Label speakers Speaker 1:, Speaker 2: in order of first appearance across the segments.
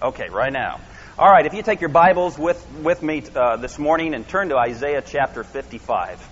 Speaker 1: Okay, right now. All right, if you take your Bibles with me this morning and turn to Isaiah chapter 55.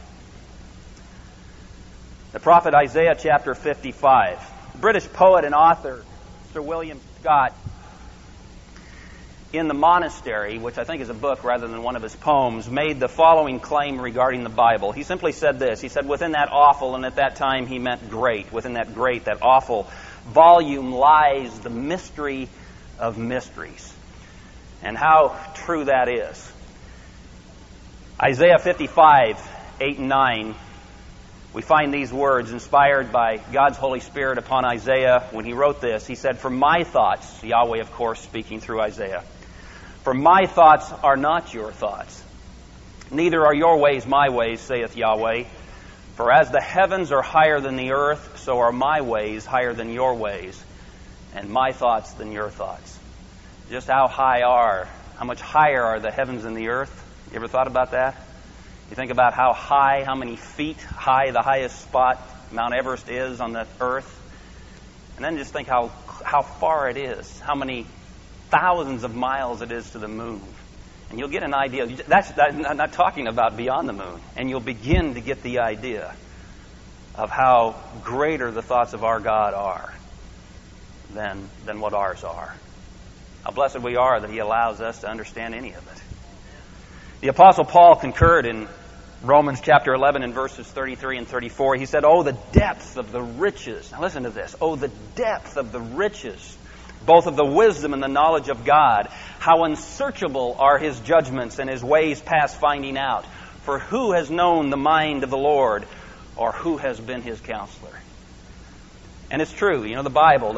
Speaker 1: The prophet Isaiah chapter 55. British poet and author Sir William Scott, in The Monastery, which I think is a book rather than one of his poems, made the following claim regarding the Bible. He simply said this. He said, within that awful, and at that time he meant great, within that great, that awful volume lies the mystery of mysteries. And how true that is. Isaiah 55, 8 and 9, we find these words inspired by God's Holy Spirit upon Isaiah when he wrote this. He said, "For my thoughts," Yahweh, of course, speaking through Isaiah, "for my thoughts are not your thoughts, neither are your ways my ways, saith Yahweh. For as the heavens are higher than the earth, so are my ways higher than your ways, and my thoughts than your thoughts." Just how much higher are the heavens than the earth? You ever thought about that? You think about how many feet high the highest spot, Mount Everest, is on the earth. And then just think how far it is, how many thousands of miles it is to the moon. And you'll get an idea. I'm not talking about beyond the moon. And you'll begin to get the idea of how greater the thoughts of our God are than what ours are. How blessed we are that He allows us to understand any of it. The Apostle Paul concurred in Romans chapter 11 and verses 33 and 34. He said, "Oh, the depth of the riches." Now listen to this. "Oh, the depth of the riches, both of the wisdom and the knowledge of God. How unsearchable are His judgments and His ways past finding out. For who has known the mind of the Lord, or who has been His counselor?" And it's true. You know, the Bible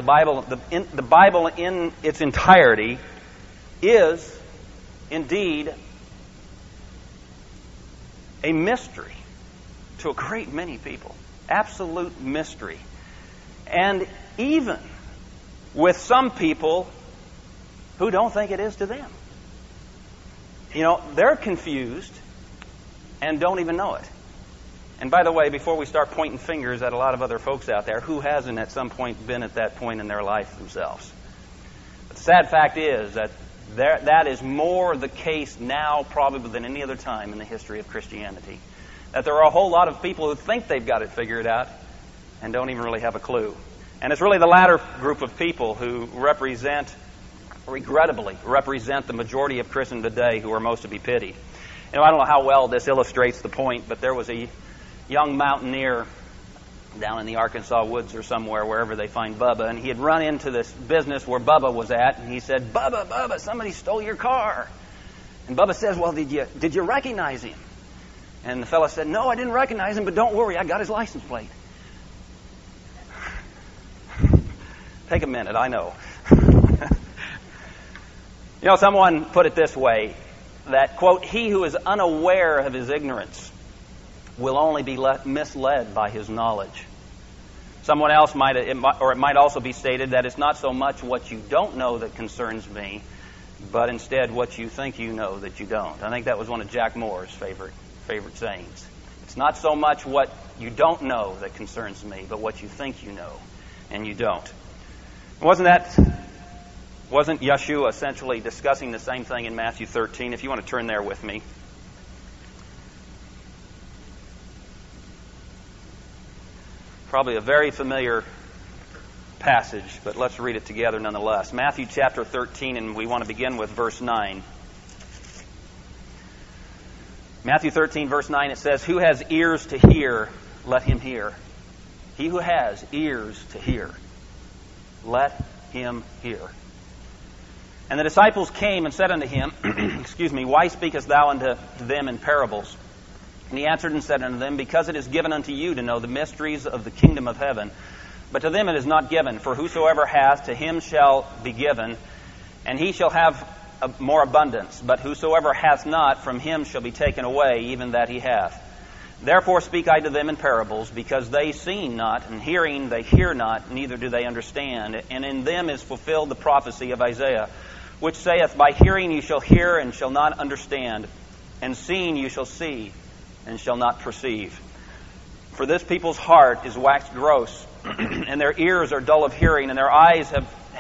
Speaker 1: in its entirety is indeed a mystery to a great many people. Absolute mystery. And even with some people who don't think it is to them. You know, they're confused and don't even know it. And by the way, before we start pointing fingers at a lot of other folks out there, who hasn't at some point been at that point in their life themselves? But the sad fact is that that is more the case now probably than any other time in the history of Christianity. That there are a whole lot of people who think they've got it figured out and don't even really have a clue. And it's really the latter group of people who regrettably represent the majority of Christendom today, who are most to be pitied. You know, I don't know how well this illustrates the point, but there was a young mountaineer down in the Arkansas woods or somewhere, wherever they find Bubba, and he had run into this business where Bubba was at, and he said, Bubba, somebody stole your car." And Bubba says, "Well, did you recognize him?" And the fellow said, "No, I didn't recognize him, but don't worry, I got his license plate." Take a minute, I know. You know, someone put it this way, that, quote, "He who is unaware of his ignorance will only be misled by his knowledge." Someone else it might also be stated that it's not so much what you don't know that concerns me, but instead what you think you know that you don't. I think that was one of Jack Moore's favorite sayings. It's not so much what you don't know that concerns me, but what you think you know and you don't. Wasn't Yeshua essentially discussing the same thing in Matthew 13? If you want to turn there with me. Probably a very familiar passage, but let's read it together nonetheless. Matthew chapter 13, and we want to begin with verse 9. Matthew 13, verse 9, it says, "Who has ears to hear, let him hear." He who has ears to hear, let him hear. And the disciples came and said unto him, "Why speakest thou unto them in parables?" And he answered and said unto them, "Because it is given unto you to know the mysteries of the kingdom of heaven. But to them it is not given. For whosoever hath, to him shall be given, and he shall have more abundance. But whosoever hath not, from him shall be taken away, even that he hath. Therefore speak I to them in parables, because they seeing not, and hearing they hear not, neither do they understand. And in them is fulfilled the prophecy of Isaiah, which saith, By hearing you shall hear, and shall not understand, and seeing you shall see, and shall not perceive. For this people's heart is waxed gross, and their ears are dull of hearing, and their eyes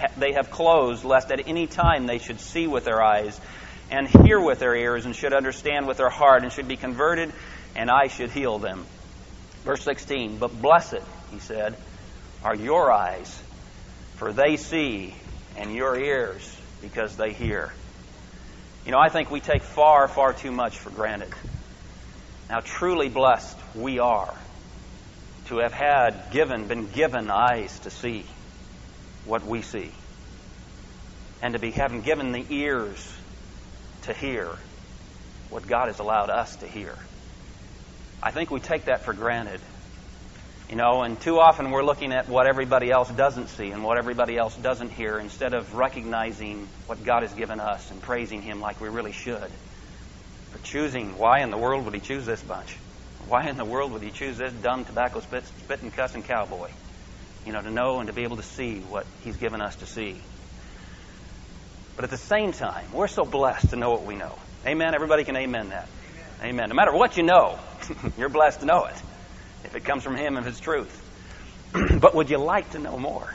Speaker 1: they have closed, lest at any time they should see with their eyes, and hear with their ears, and should understand with their heart, and should be converted, and I should heal them. Verse 16, but blessed, he said, are your eyes, for they see, and your ears, because they hear. You know, I think we take far, far too much for granted. Now, truly blessed we are to have been given eyes to see what we see, and to be having given the ears to hear what God has allowed us to hear. I think we take that for granted. You know, and too often we're looking at what everybody else doesn't see and what everybody else doesn't hear, instead of recognizing what God has given us and praising Him like we really should. For choosing, why in the world would He choose this bunch? Why in the world would He choose this dumb, tobacco spitting, cussing cowboy? You know, to know and to be able to see what He's given us to see. But at the same time, we're so blessed to know what we know. Amen? Everybody can amen that. Amen. No matter what you know, you're blessed to know it. If it comes from Him, if it's truth. But would you like to know more?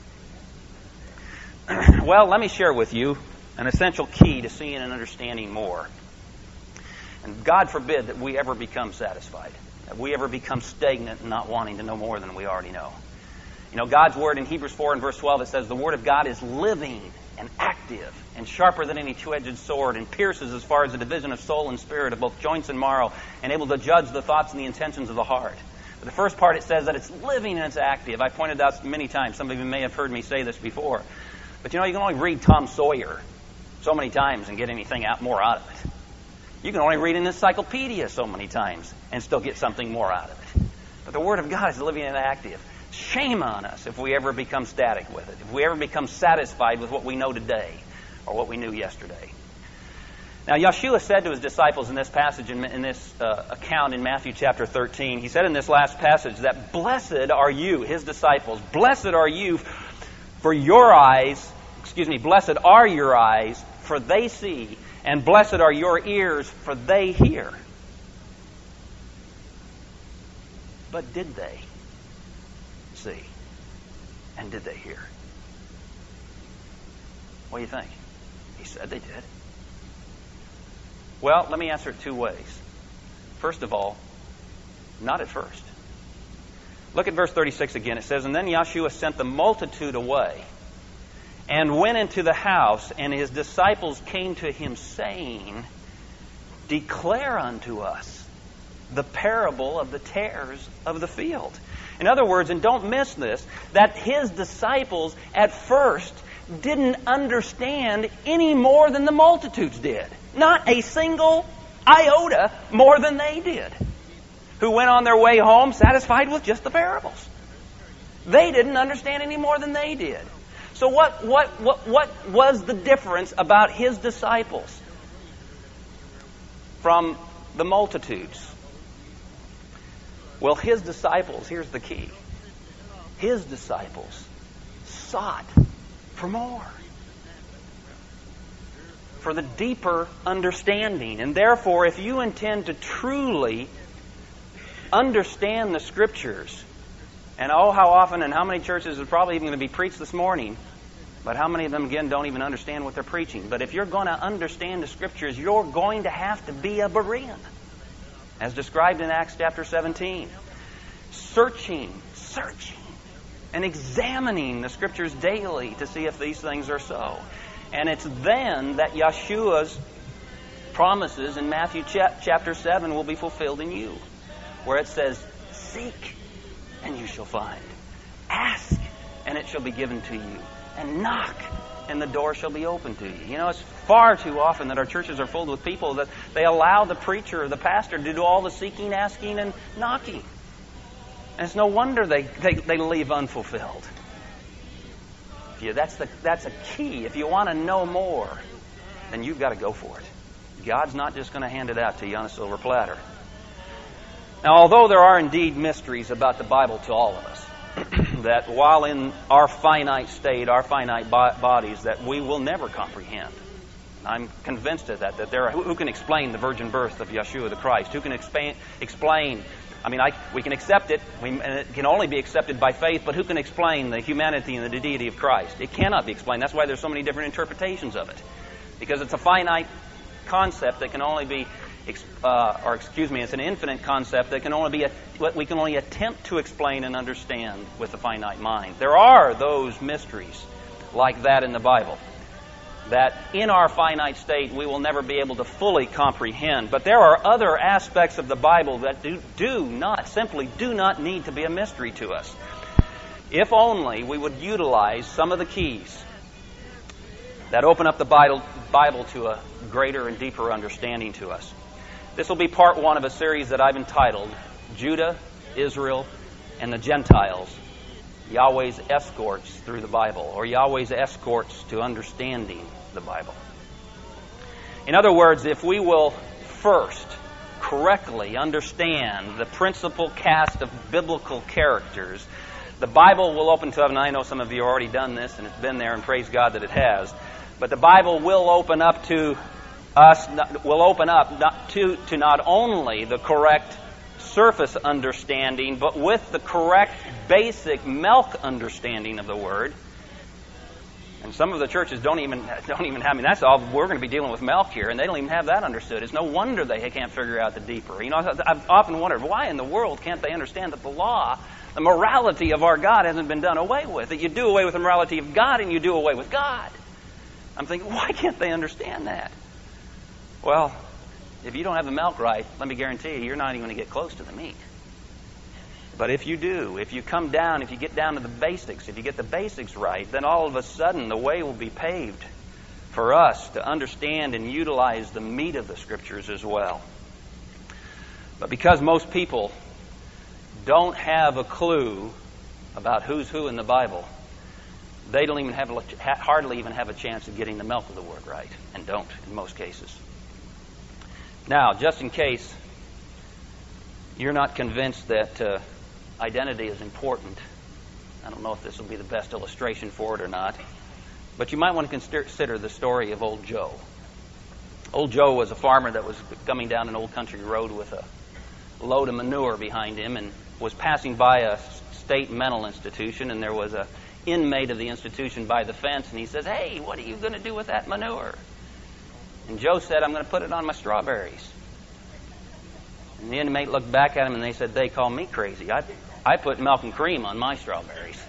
Speaker 1: Well, let me share with you an essential key to seeing and understanding more. And God forbid that we ever become satisfied, that we ever become stagnant and not wanting to know more than we already know. You know, God's Word in Hebrews 4 and verse 12, it says, the Word of God is living and active and sharper than any two-edged sword, and pierces as far as the division of soul and spirit, of both joints and marrow, and able to judge the thoughts and the intentions of the heart. But the first part, it says that it's living and it's active. I pointed out many times. Some of you may have heard me say this before. But you know, you can only read Tom Sawyer so many times and get anything more out of it. You can only read an encyclopedia so many times and still get something more out of it. But the Word of God is living and active. Shame on us if we ever become static with it, if we ever become satisfied with what we know today or what we knew yesterday. Now, Yeshua said to His disciples in this passage, in this account in Matthew chapter 13, He said in this last passage that blessed are you, His disciples, blessed are you for your eyes, blessed are your eyes, for they see, and blessed are your ears, for they hear. But did they see? And did they hear? What do you think? He said they did. Well, let me answer it two ways. First of all, not at first. Look at verse 36 again. It says, and then Yeshua sent the multitude away and went into the house, and His disciples came to Him, saying, declare unto us the parable of the tares of the field. In other words, and don't miss this, that His disciples at first didn't understand any more than the multitudes did. Not a single iota more than they did, who went on their way home satisfied with just the parables. They didn't understand any more than they did. So what was the difference about His disciples from the multitudes? Well, His disciples, here's the key. His disciples sought for more, for the deeper understanding. And therefore, if you intend to truly understand the Scriptures, and oh, how often and how many churches is probably even going to be preached this morning, but how many of them, again, don't even understand what they're preaching. But if you're going to understand the Scriptures, you're going to have to be a Berean, as described in Acts chapter 17. Searching, and examining the Scriptures daily to see if these things are so. And it's then that Yeshua's promises in Matthew chapter 7 will be fulfilled in you, where it says, seek, and you shall find. Ask, and it shall be given to you. And knock, and the door shall be opened to you. You know, it's far too often that our churches are filled with people that they allow the preacher or the pastor to do all the seeking, asking, and knocking. And it's no wonder they leave unfulfilled. That's a key. If you want to know more, then you've got to go for it. God's not just going to hand it out to you on a silver platter. Now, although there are indeed mysteries about the Bible to all of us, that while in our finite state, our finite bodies, that we will never comprehend. I'm convinced of that there are who can explain the virgin birth of Yeshua the Christ, who can explain We can accept it, and it can only be accepted by faith, but who can explain the humanity and the deity of Christ? It cannot be explained. That's why there's so many different interpretations of it. Because it's a finite concept that can only be, it's an infinite concept that we can only attempt to explain and understand with the finite mind. There are those mysteries like that in the Bible that in our finite state we will never be able to fully comprehend. But there are other aspects of the Bible that simply do not need to be a mystery to us. If only we would utilize some of the keys that open up the Bible to a greater and deeper understanding to us. This will be part one of a series that I've entitled Judah, Israel, and the Gentiles, Yahweh's Escorts Through the Bible, or Yahweh's Escorts to Understanding the Bible. In other words, if we will first correctly understand the principal cast of biblical characters, the Bible will open to us, and I know some of you have already done this, and it's been there, and praise God that it has, but the Bible will open up to us, to not only the correct surface understanding, but with the correct basic milk understanding of the Word. And some of the churches don't even have, that's all, we're going to be dealing with milk here, and they don't even have that understood. It's no wonder they can't figure out the deeper. I've often wondered, why in the world can't they understand that the law, the morality of our God hasn't been done away with? That you do away with the morality of God and you do away with God. I'm thinking, why can't they understand that? Well, if you don't have the milk right, let me guarantee you, you're not even going to get close to the meat. But if you do, if you come down, if you get down to the basics, if you get the basics right, then all of a sudden the way will be paved for us to understand and utilize the meat of the Scriptures as well. But because most people don't have a clue about who's who in the Bible, they don't even hardly even have a chance of getting the milk of the Word right, and don't in most cases. Now, just in case you're not convinced that identity is important, I don't know if this will be the best illustration for it or not, but you might want to consider the story of Old Joe. Old Joe was a farmer that was coming down an old country road with a load of manure behind him and was passing by a state mental institution, and there was an inmate of the institution by the fence, and he says, "Hey, what are you going to do with that manure?" And Joe said, "I'm going to put it on my strawberries." And the inmate looked back at him and they said, "They call me crazy. I put milk and cream on my strawberries."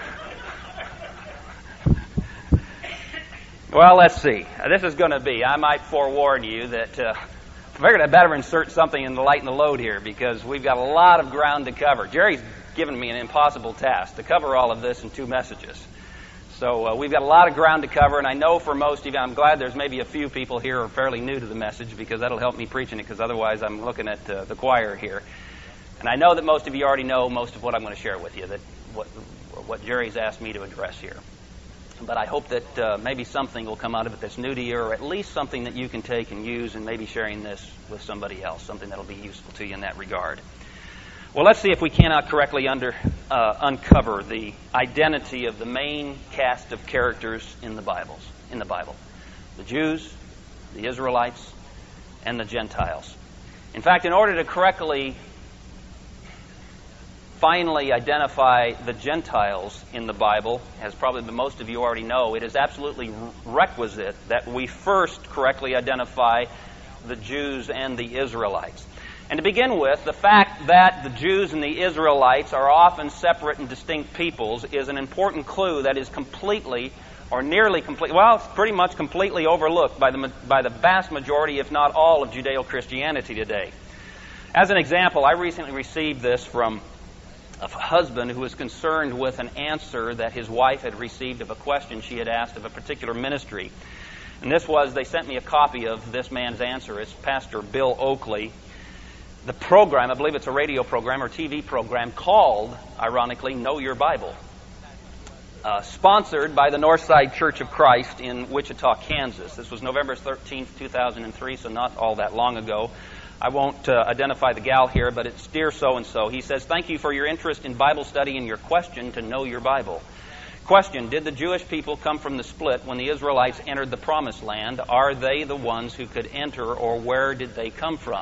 Speaker 1: Well, let's see. This is going to be, I might forewarn you that I figured I'd better insert something in the lighten the load here because we've got a lot of ground to cover. Jerry's given me an impossible task to cover all of this in 2 messages. So we've got a lot of ground to cover, and I know for most of you, I'm glad there's maybe a few people here who are fairly new to the message because that'll help me preaching it, because otherwise I'm looking at the choir here. And I know that most of you already know most of what I'm going to share with you, that what Jerry's asked me to address here. But I hope that maybe something will come out of it that's new to you, or at least something that you can take and use, and maybe sharing this with somebody else, something that'll be useful to you in that regard. Well, let's see if we cannot correctly uncover the identity of the main cast of characters in the Bible. The Jews, the Israelites, and the Gentiles. In fact, in order to correctly finally identify the Gentiles in the Bible, as probably most of you already know, it is absolutely requisite that we first correctly identify the Jews and the Israelites. And to begin with, the fact that the Jews and the Israelites are often separate and distinct peoples is an important clue that is completely, or nearly completely, well, it's pretty much completely overlooked by the vast majority, if not all, of Judeo-Christianity today. As an example, I recently received this from a husband who was concerned with an answer that his wife had received of a question she had asked of a particular ministry. And this was, they sent me a copy of this man's answer. It's Pastor Bill Oakley. The program, I believe it's a radio program or TV program called, ironically, Know Your Bible. Sponsored by the Northside Church of Christ in Wichita, Kansas. This was November 13th, 2003, so not all that long ago. I won't identify the gal here, but it's dear so-and-so. He says, "Thank you for your interest in Bible study and your question to know your Bible. Question, did the Jewish people come from the split when the Israelites entered the Promised Land? Are they the ones who could enter, or where did they come from?"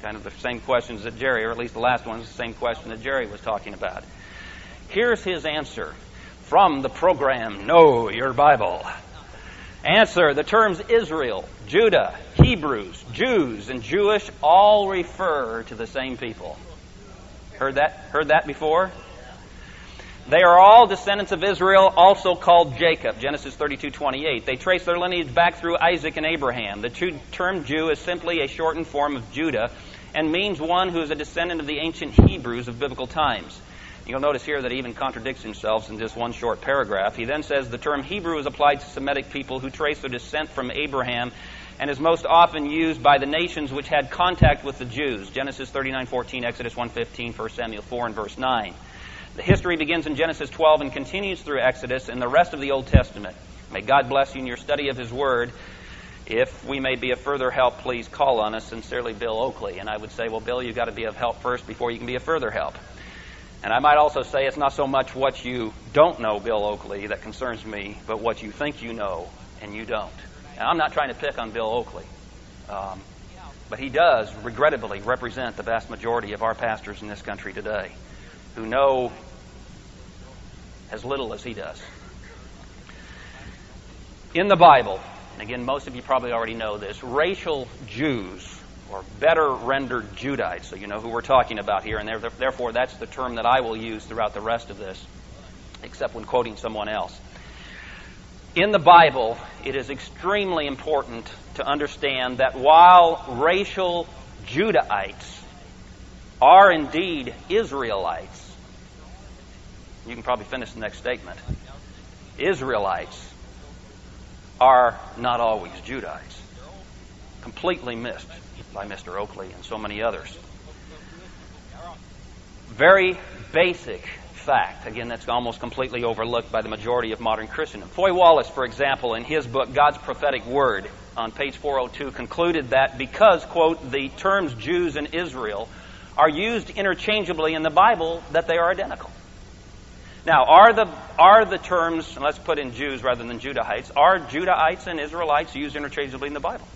Speaker 1: Kind of the same questions that Jerry, or at least the last one is the same question that Jerry was talking about. Here's his answer from the program, Know Your Bible. Answer, the terms Israel, Judah, Hebrews, Jews, and Jewish all refer to the same people. Heard that before? They are all descendants of Israel, also called Jacob, Genesis 32:28. They trace their lineage back through Isaac and Abraham. The term Jew is simply a shortened form of Judah and means one who is a descendant of the ancient Hebrews of biblical times. You'll notice here that he even contradicts himself in just one short paragraph. He then says the term Hebrew is applied to Semitic people who trace their descent from Abraham and is most often used by the nations which had contact with the Jews, Genesis 39:14, Exodus 1:15, 1 Samuel 4, and verse 9. The history begins in Genesis 12 and continues through Exodus and the rest of the Old Testament. May God bless you in your study of His Word. If we may be of further help, please call on us. Sincerely, Bill Oakley. And I would say, well, Bill, you've got to be of help first before you can be of further help. And I might also say it's not so much what you don't know, Bill Oakley, that concerns me, but what you think you know and you don't. And I'm not trying to pick on Bill Oakley. But he does, regrettably, represent the vast majority of our pastors in this country today who know as little as he does. In the Bible, and again, most of you probably already know this, racial Jews, or better rendered Judites, so you know who we're talking about here, and therefore that's the term that I will use throughout the rest of this, except when quoting someone else. In the Bible, it is extremely important to understand that while racial Judahites are indeed Israelites, you can probably finish the next statement, Israelites are not always Judites. Completely missed by Mr. Oakley and so many others. Very basic fact. Again, that's almost completely overlooked by the majority of modern Christendom. Foy Wallace, for example, in his book, God's Prophetic Word, on page 402, concluded that because, quote, the terms Jews and Israel are used interchangeably in the Bible, that they are identical. Now, are the terms, and let's put in Jews rather than Judahites, are Judahites and Israelites used interchangeably in the Bible?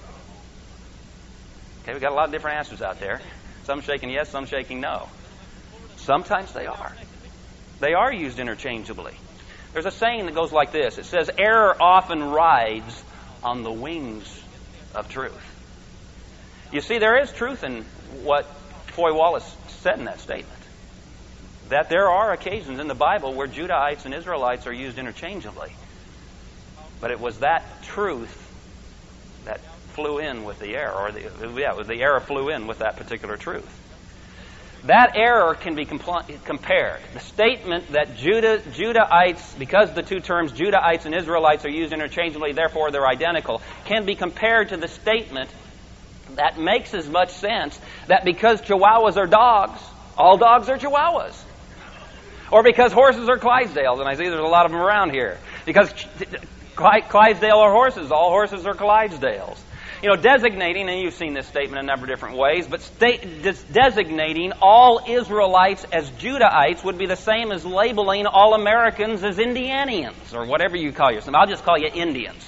Speaker 1: Okay, we've got a lot of different answers out there. Some shaking yes, some shaking no. Sometimes they are. They are used interchangeably. There's a saying that goes like this. It says, error often rides on the wings of truth. You see, there is truth in what Foy Wallace said in that statement. That there are occasions in the Bible where Judahites and Israelites are used interchangeably. But it was that truth that flew in with the error, or the error flew in with that particular truth. That error can be compared. The statement that Judahites, because the two terms Judahites and Israelites are used interchangeably, therefore they're identical, can be compared to the statement that makes as much sense that because Chihuahuas are dogs, all dogs are Chihuahuas. Or because horses are Clydesdales, and I see there's a lot of them around here. Because Clydesdale are horses, all horses are Clydesdales. You know, designating, and you've seen this statement a number of different ways, but designating all Israelites as Judahites would be the same as labeling all Americans as Indianians, or whatever you call yourself. I'll just call you Indians.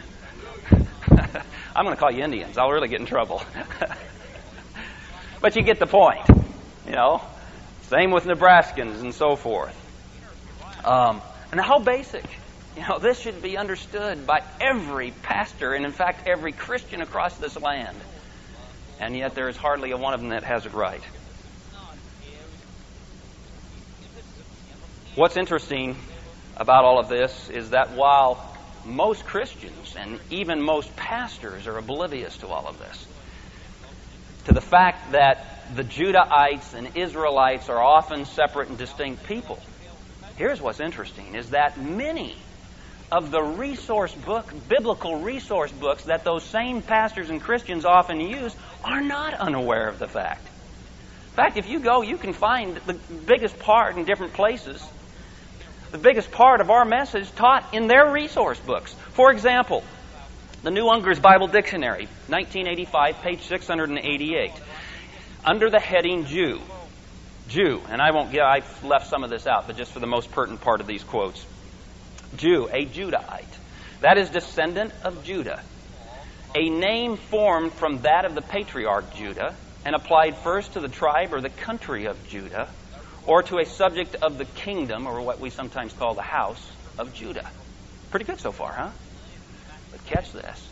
Speaker 1: I'm going to call you Indians. I'll really get in trouble. But you get the point, you know. Same with Nebraskans and so forth. And how basic. You know, this should be understood by every pastor and, in fact, every Christian across this land. And yet there is hardly a one of them that has it right. What's interesting about all of this is that while most Christians and even most pastors are oblivious to all of this, to the fact that the Judahites and Israelites are often separate and distinct people, here's what's interesting, is that many of the biblical resource books that those same pastors and Christians often use are not unaware of the fact. In fact, if you go, you can find the biggest part in different places, the biggest part of our message taught in their resource books. For example, the New Unger's Bible Dictionary, 1985, page 688. Under the heading Jew, and I've left some of this out, but just for the most pertinent part of these quotes. Jew, a Judahite. That is descendant of Judah. A name formed from that of the patriarch Judah, and applied first to the tribe or the country of Judah, or to a subject of the kingdom, or what we sometimes call the house of Judah. Pretty good so far, huh? But catch this.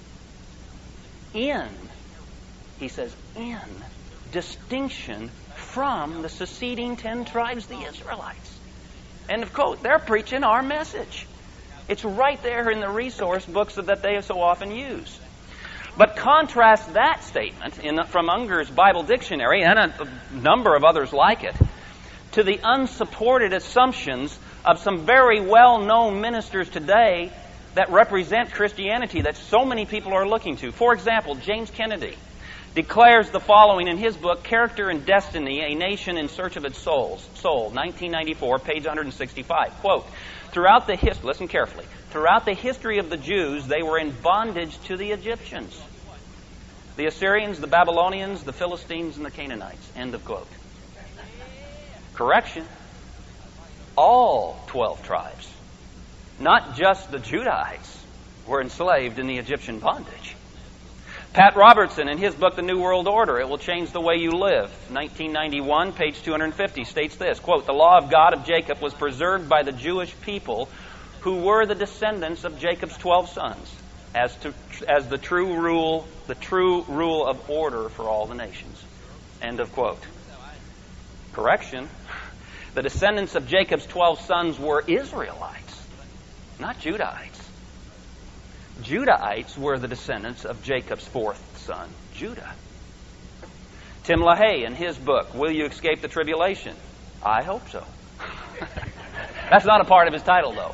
Speaker 1: He says, in distinction from the seceding 10 tribes, the Israelites. End of quote. They're preaching our message. It's right there in the resource books that they so often use. But contrast that statement from Unger's Bible Dictionary, and a number of others like it, to the unsupported assumptions of some very well-known ministers today that represent Christianity that so many people are looking to. For example, James Kennedy declares the following in his book, Character and Destiny, A Nation in Search of Its Soul, 1994, page 165. Quote, listen carefully, throughout the history of the Jews, they were in bondage to the Egyptians, the Assyrians, the Babylonians, the Philistines, and the Canaanites. End of quote. Correction. All 12 tribes, not just the Judahites, were enslaved in the Egyptian bondage. Pat Robertson, in his book, The New World Order, It Will Change the Way You Live, 1991, page 250, states this, quote, the law of God of Jacob was preserved by the Jewish people who were the descendants of Jacob's 12 sons as the true rule of order for all the nations. End of quote. Correction. The descendants of Jacob's 12 sons were Israelites, not Judahites. Judahites were the descendants of Jacob's fourth son, Judah. Tim LaHaye, in his book, Will You Escape the Tribulation? I hope so. That's not a part of his title, though.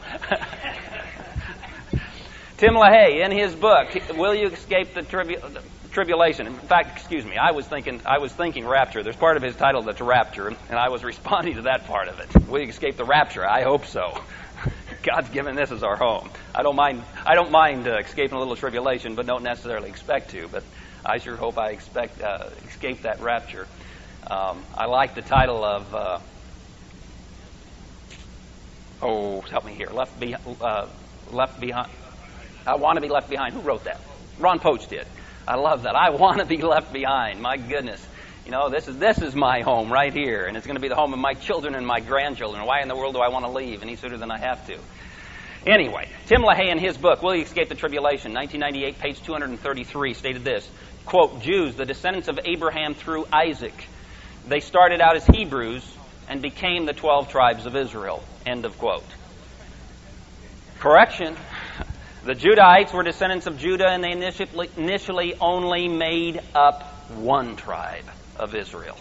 Speaker 1: Tim LaHaye, in his book, Will You Escape the Tribulation? In fact, excuse me, I was thinking rapture. There's part of his title that's rapture, and I was responding to that part of it. Will you escape the rapture? I hope so. God's given this as our home. I don't mind escaping a little tribulation, but don't necessarily expect to. But I sure hope I escape that rapture. I like the title of help me here. Left behind. I want to be left behind. Who wrote that? Ron Poach did. I love that. I want to be left behind. My goodness. You know, this is my home right here, and it's going to be the home of my children and my grandchildren. Why in the world do I want to leave any sooner than I have to? Anyway, Tim LaHaye in his book, Will You Escape the Tribulation, 1998, page 233, stated this, quote, Jews, the descendants of Abraham through Isaac. They started out as Hebrews and became the 12 tribes of Israel. End of quote. Correction. The Judahites were descendants of Judah, and they initially only made up one tribe of Israel.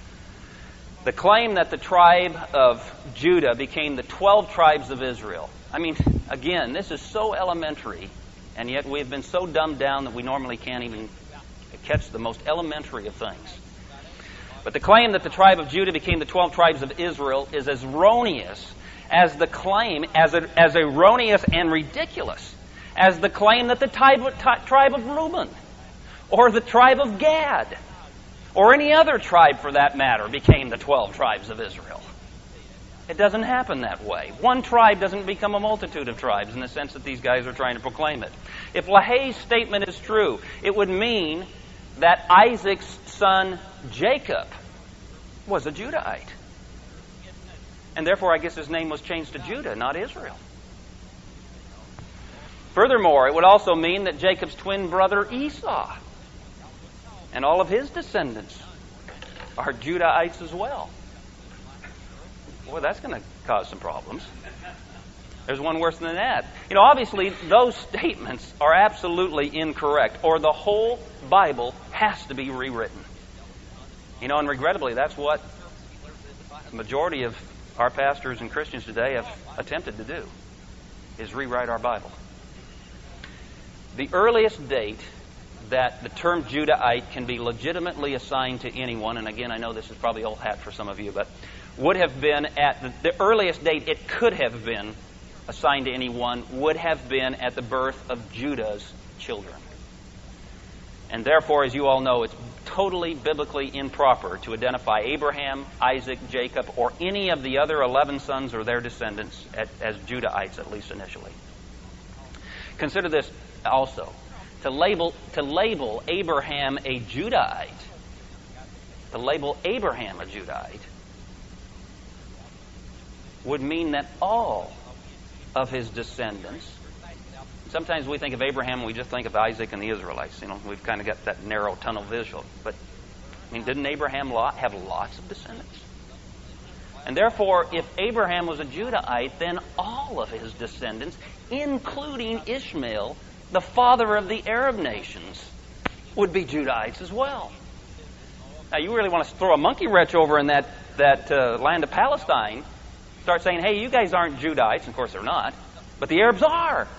Speaker 1: The claim that the tribe of Judah became the 12 tribes of Israel. I mean, again, this is so elementary, and yet we've been so dumbed down that we normally can't even catch the most elementary of things. But the claim that the tribe of Judah became the 12 tribes of Israel is as erroneous as the claim, as erroneous and ridiculous as the claim that the tribe of Reuben or the tribe of Gad or any other tribe for that matter became the 12 tribes of Israel. It doesn't happen that way. One tribe doesn't become a multitude of tribes in the sense that these guys are trying to proclaim it. If LaHaye's statement is true, it would mean that Isaac's son Jacob was a Judahite. And therefore, I guess his name was changed to Judah, not Israel. Furthermore, it would also mean that Jacob's twin brother Esau and all of his descendants are Judahites as well. Boy, that's going to cause some problems. There's one worse than that. You know, obviously, those statements are absolutely incorrect, or the whole Bible has to be rewritten. You know, and regrettably, that's what the majority of our pastors and Christians today have attempted to do, is rewrite our Bible. The earliest date that the term Judahite can be legitimately assigned to anyone, and again, I know this is probably old hat for some of you, but would have been at the earliest date it could have been assigned to anyone would have been at the birth of Judah's children. And therefore, as you all know, it's totally biblically improper to identify Abraham, Isaac, Jacob, or any of the other 11 sons or their descendants as Judahites, at least initially. Consider this also. To label Abraham a Judahite To label Abraham a Judahite would mean that all of his descendants. Sometimes we think of Abraham and we just think of Isaac and the Israelites. We've kind of got that narrow tunnel vision. But, didn't Abraham have lots of descendants? And therefore, if Abraham was a Judahite, then all of his descendants, including Ishmael, the father of the Arab nations, would be Judahites as well. Now, you really want to throw a monkey wrench over in that land of Palestine, start saying, hey, you guys aren't Judahites. Of course, they're not. But the Arabs are.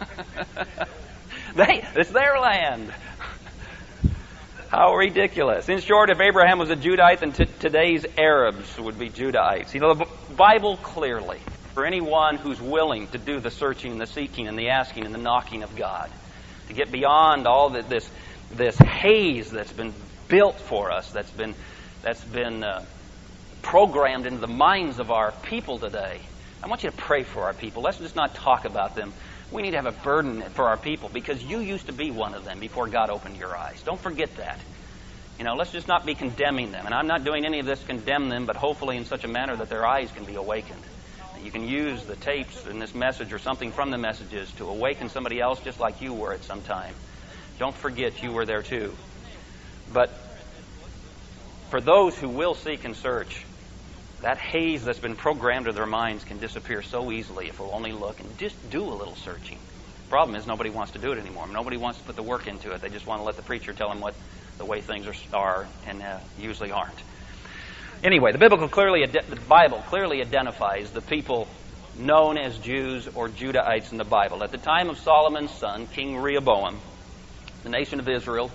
Speaker 1: It's their land. How ridiculous. In short, if Abraham was a Judahite, then today's Arabs would be Judahites. The Bible clearly, for anyone who's willing to do the searching, the seeking, and the asking, and the knocking of God, to get beyond all this haze that's been built for us, that's been programmed into the minds of our people today. I want you to pray for our people. Let's just not talk about them. We need to have a burden for our people because you used to be one of them before God opened your eyes. Don't forget that. Let's just not be condemning them. And I'm not doing any of this to condemn them, but hopefully in such a manner that their eyes can be awakened. You can use the tapes in this message or something from the messages to awaken somebody else just like you were at some time. Don't forget you were there too. But for those who will seek and search, that haze that's been programmed to their minds can disappear so easily if we'll only look and just do a little searching. The problem is nobody wants to do it anymore. Nobody wants to put the work into it. They just want to let the preacher tell them the way things are and usually aren't. Anyway, the Bible clearly identifies the people known as Jews or Judahites in the Bible. At the time of Solomon's son, King Rehoboam, the nation of Israel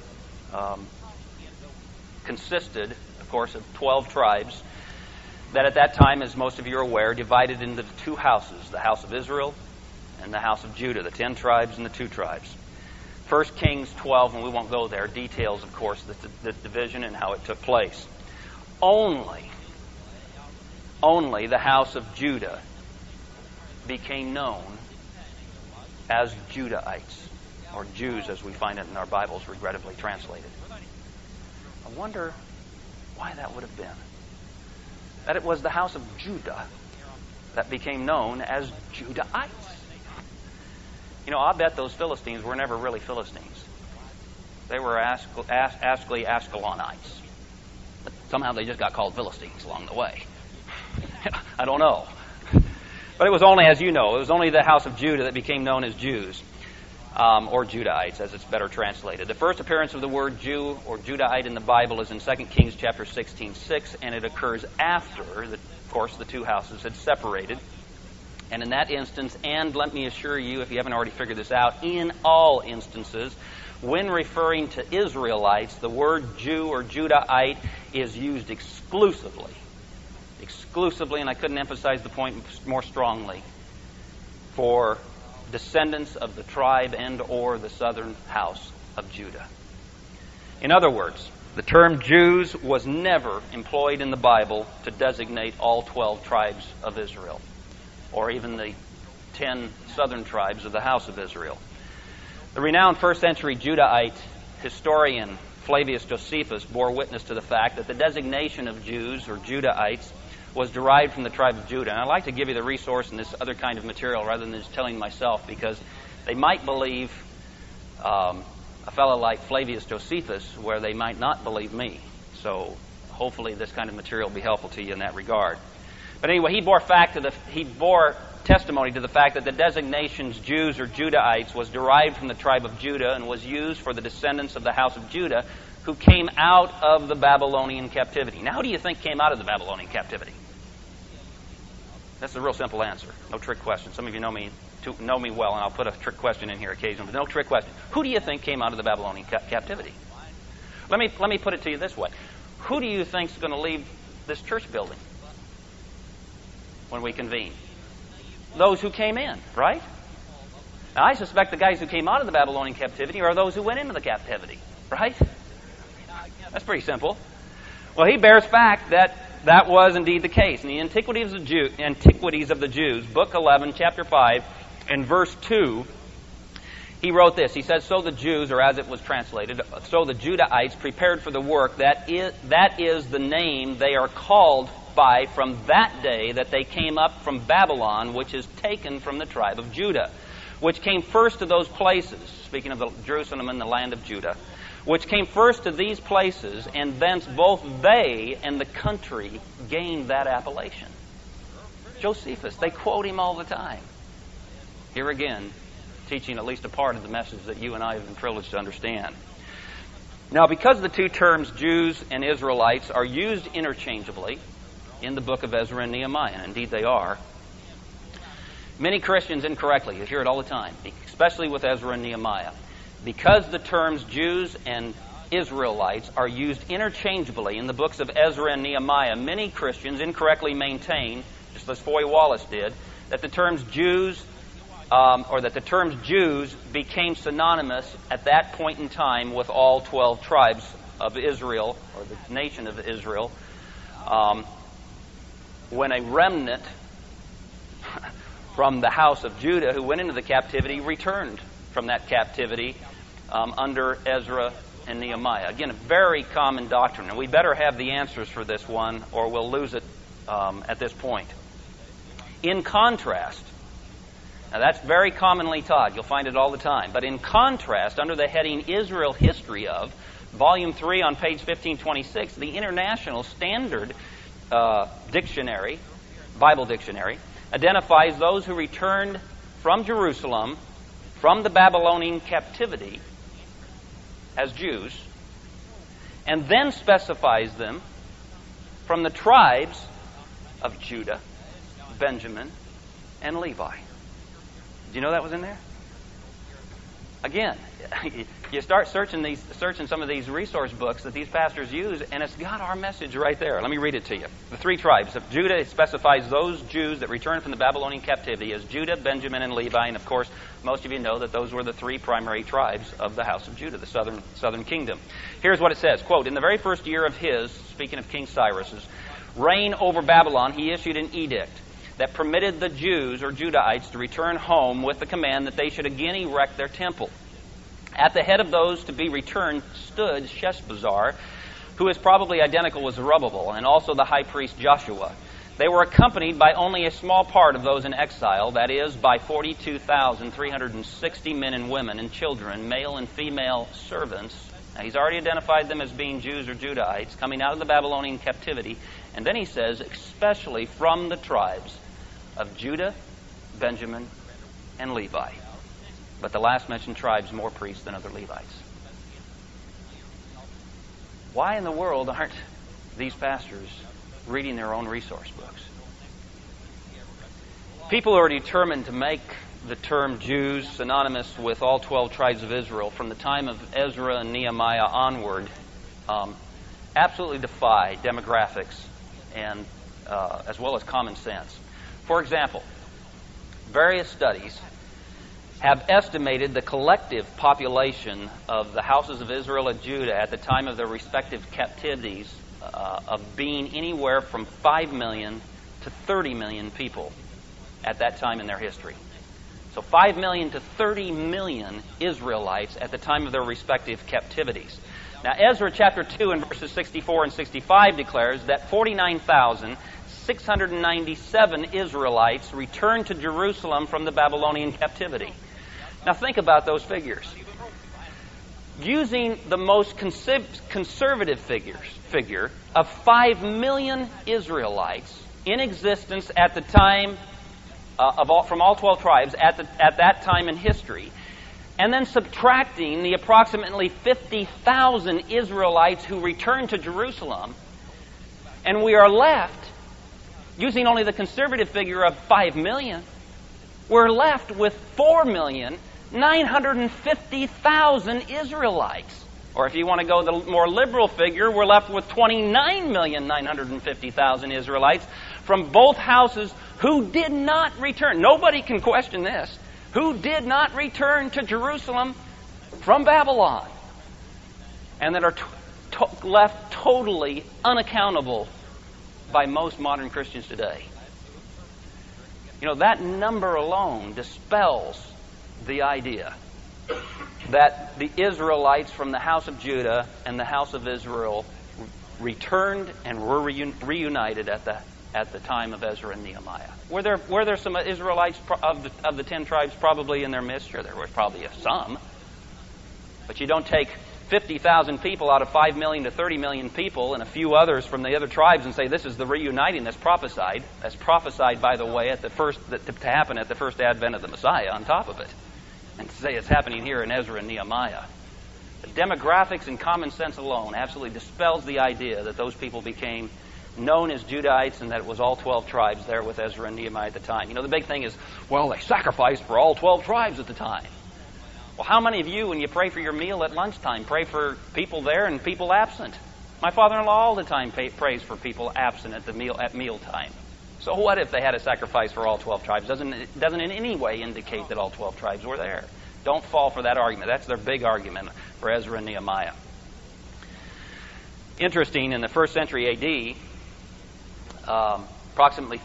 Speaker 1: consisted, of course, of 12 tribes that at that time, as most of you are aware, divided into two houses, the house of Israel and the house of Judah, the 10 tribes and the 2 tribes. 1 Kings 12, and we won't go there, details, of course, the division and how it took place. Only the house of Judah became known as Judahites, or Jews as we find it in our Bibles, regrettably translated. I wonder why that would have been. That it was the house of Judah that became known as Judahites. I bet those Philistines were never really Philistines. They were Ascalonites. But somehow they just got called Philistines along the way. I don't know. But it was only, as you know, it was only the house of Judah that became known as Jews, or Judahites, as it's better translated. The first appearance of the word Jew or Judahite in the Bible is in 2 Kings chapter 16:6, and it occurs after, of course, the two houses had separated. And in that instance, and let me assure you, if you haven't already figured this out, in all instances, when referring to Israelites, the word Jew or Judahite is used exclusively, and I couldn't emphasize the point more strongly, for descendants of the tribe and or the southern house of Judah. In other words, the term Jews was never employed in the Bible to designate all 12 tribes of Israel, or even the 10 southern tribes of the house of Israel. The renowned first century Judahite historian Flavius Josephus bore witness to the fact that the designation of Jews or Judahites was derived from the tribe of Judah. And I'd like to give you the resource and this other kind of material rather than just telling myself, because they might believe a fellow like Flavius Josephus where they might not believe me. So hopefully this kind of material will be helpful to you in that regard. But anyway, he bore testimony to the fact that the designations Jews or Judahites was derived from the tribe of Judah and was used for the descendants of the house of Judah who came out of the Babylonian captivity. Now, who do you think came out of the Babylonian captivity? That's a real simple answer. No trick question. Some of you know me well, and I'll put a trick question in here occasionally, but no trick question. Who do you think came out of the Babylonian captivity? Let me put it to you this way. Who do you think is going to leave this church building when we convene? Those who came in, right? Now, I suspect the guys who came out of the Babylonian captivity are those who went into the captivity, right? That's pretty simple. Well, he bears fact that was indeed the case. In the Antiquities of the Jews, Book 11, Chapter 5, and Verse 2, He wrote this. He says, "So the Jews," or as it was translated, "so the Judahites prepared for the work that is the name they are called by from that day that they came up from Babylon, which is taken from the tribe of Judah, which came first to those places," speaking of Jerusalem and the land of Judah, "which came first to these places, and thence both they and the country gained that appellation." Josephus, they quote him all the time. Here again, teaching at least a part of the message that you and I have been privileged to understand. Now, because the two terms Jews and Israelites are used interchangeably in the book of Ezra and Nehemiah, and indeed they are, many Christians incorrectly, you hear it all the time, especially with Ezra and Nehemiah, because the terms Jews and Israelites are used interchangeably in the books of Ezra and Nehemiah, many Christians incorrectly maintain, just as Foy Wallace did, that the terms Jews became synonymous at that point in time with all 12 tribes of Israel, or the nation of Israel, when a remnant from the house of Judah who went into the captivity returned from that captivity under Ezra and Nehemiah. Again, a very common doctrine, and we better have the answers for this one or we'll lose it at this point. In contrast, now that's very commonly taught, you'll find it all the time, but in contrast, under the heading Israel History of, Volume 3 on page 1526, the International Standard Dictionary, Bible Dictionary, identifies those who returned from Jerusalem from the Babylonian captivity as Jews, and then specifies them from the tribes of Judah, Benjamin, and Levi. Do you know that was in there? Again, you start searching some of these resource books that these pastors use, and it's got our message right there. Let me read it to you. The three tribes of Judah, it specifies those Jews that returned from the Babylonian captivity as Judah, Benjamin, and Levi. And of course, most of you know that those were the three primary tribes of the house of Judah, the southern kingdom. Here's what it says, quote, "In the very first year of his," speaking of King Cyrus's, "reign over Babylon, he issued an edict that permitted the Jews or Judahites to return home with the command that they should again erect their temple. At the head of those to be returned stood Sheshbazzar, who is probably identical with Zerubbabel, and also the high priest Joshua. They were accompanied by only a small part of those in exile, that is, by 42,360 men and women and children, male and female servants." Now, he's already identified them as being Jews or Judahites coming out of the Babylonian captivity. And then he says, especially from the tribes of Judah, Benjamin, and Levi. But the last mentioned tribes more priests than other Levites. Why in the world aren't these pastors reading their own resource books? People who are determined to make the term Jews synonymous with all 12 tribes of Israel from the time of Ezra and Nehemiah onward absolutely defy demographics and as well as common sense. For example, various studies have estimated the collective population of the houses of Israel and Judah at the time of their respective captivities of being anywhere from 5 million to 30 million people at that time in their history. So 5 million to 30 million Israelites at the time of their respective captivities. Now, Ezra chapter 2 and verses 64 and 65 declares that 49,697 Israelites returned to Jerusalem from the Babylonian captivity. Now think about those figures. Using the most conservative figure of 5 million Israelites in existence at the time from all 12 tribes at that time in history, and then subtracting the approximately 50,000 Israelites who returned to Jerusalem, and we are left, using only the conservative figure of 5 million, we're left with 4,950,000 Israelites. Or if you want to go the more liberal figure, we're left with 29,950,000 Israelites from both houses who did not return. Nobody can question this. Who did not return to Jerusalem from Babylon, and that are left totally unaccountable by most modern Christians today. You know, that number alone dispels the idea that the Israelites from the house of Judah and the house of Israel returned and were reunited at the time of Ezra and Nehemiah. Were there some Israelites of the 10 tribes probably in their midst? Sure, there were probably some. But you don't take 50,000 people out of 5 million to 30 million people and a few others from the other tribes and say this is the reuniting that's prophesied. That's prophesied, by the way, to happen at the first advent of the Messiah on top of it. And to say it's happening here in Ezra and Nehemiah. The demographics and common sense alone absolutely dispels the idea that those people became known as Judahites and that it was all 12 tribes there with Ezra and Nehemiah at the time. You know, the big thing is, well, they sacrificed for all 12 tribes at the time. Well, how many of you, when you pray for your meal at lunchtime, pray for people there and people absent? My father-in-law all the time prays for people absent at mealtime. So what if they had a sacrifice for all 12 tribes? Doesn't in any way indicate that all 12 tribes were there. Don't fall for that argument. That's their big argument for Ezra and Nehemiah. Interesting, in the 1st century A.D., approximately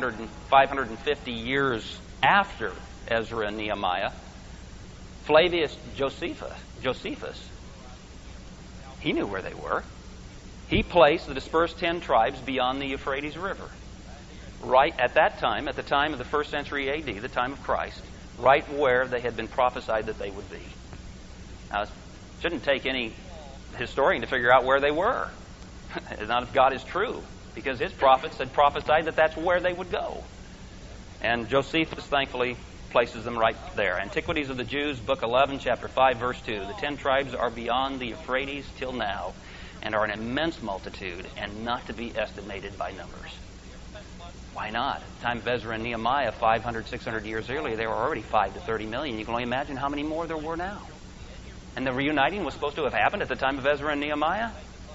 Speaker 1: 550 years after Ezra and Nehemiah, Flavius Josephus, he knew where they were. He placed the dispersed 10 tribes beyond the Euphrates River. Right at that time, at the time of the 1st century A.D., the time of Christ, right where they had been prophesied that they would be. Now, it shouldn't take any historian to figure out where they were. Not if God is true, because his prophets had prophesied that that's where they would go. And Josephus, thankfully, places them right there. Antiquities of the Jews, Book 11, Chapter 5, Verse 2. The 10 tribes are beyond the Euphrates till now, and are an immense multitude, and not to be estimated by numbers. Why not? At the time of Ezra and Nehemiah, 500, 600 years earlier, they were already 5 to 30 million. You can only imagine how many more there were now. And the reuniting was supposed to have happened at the time of Ezra and Nehemiah?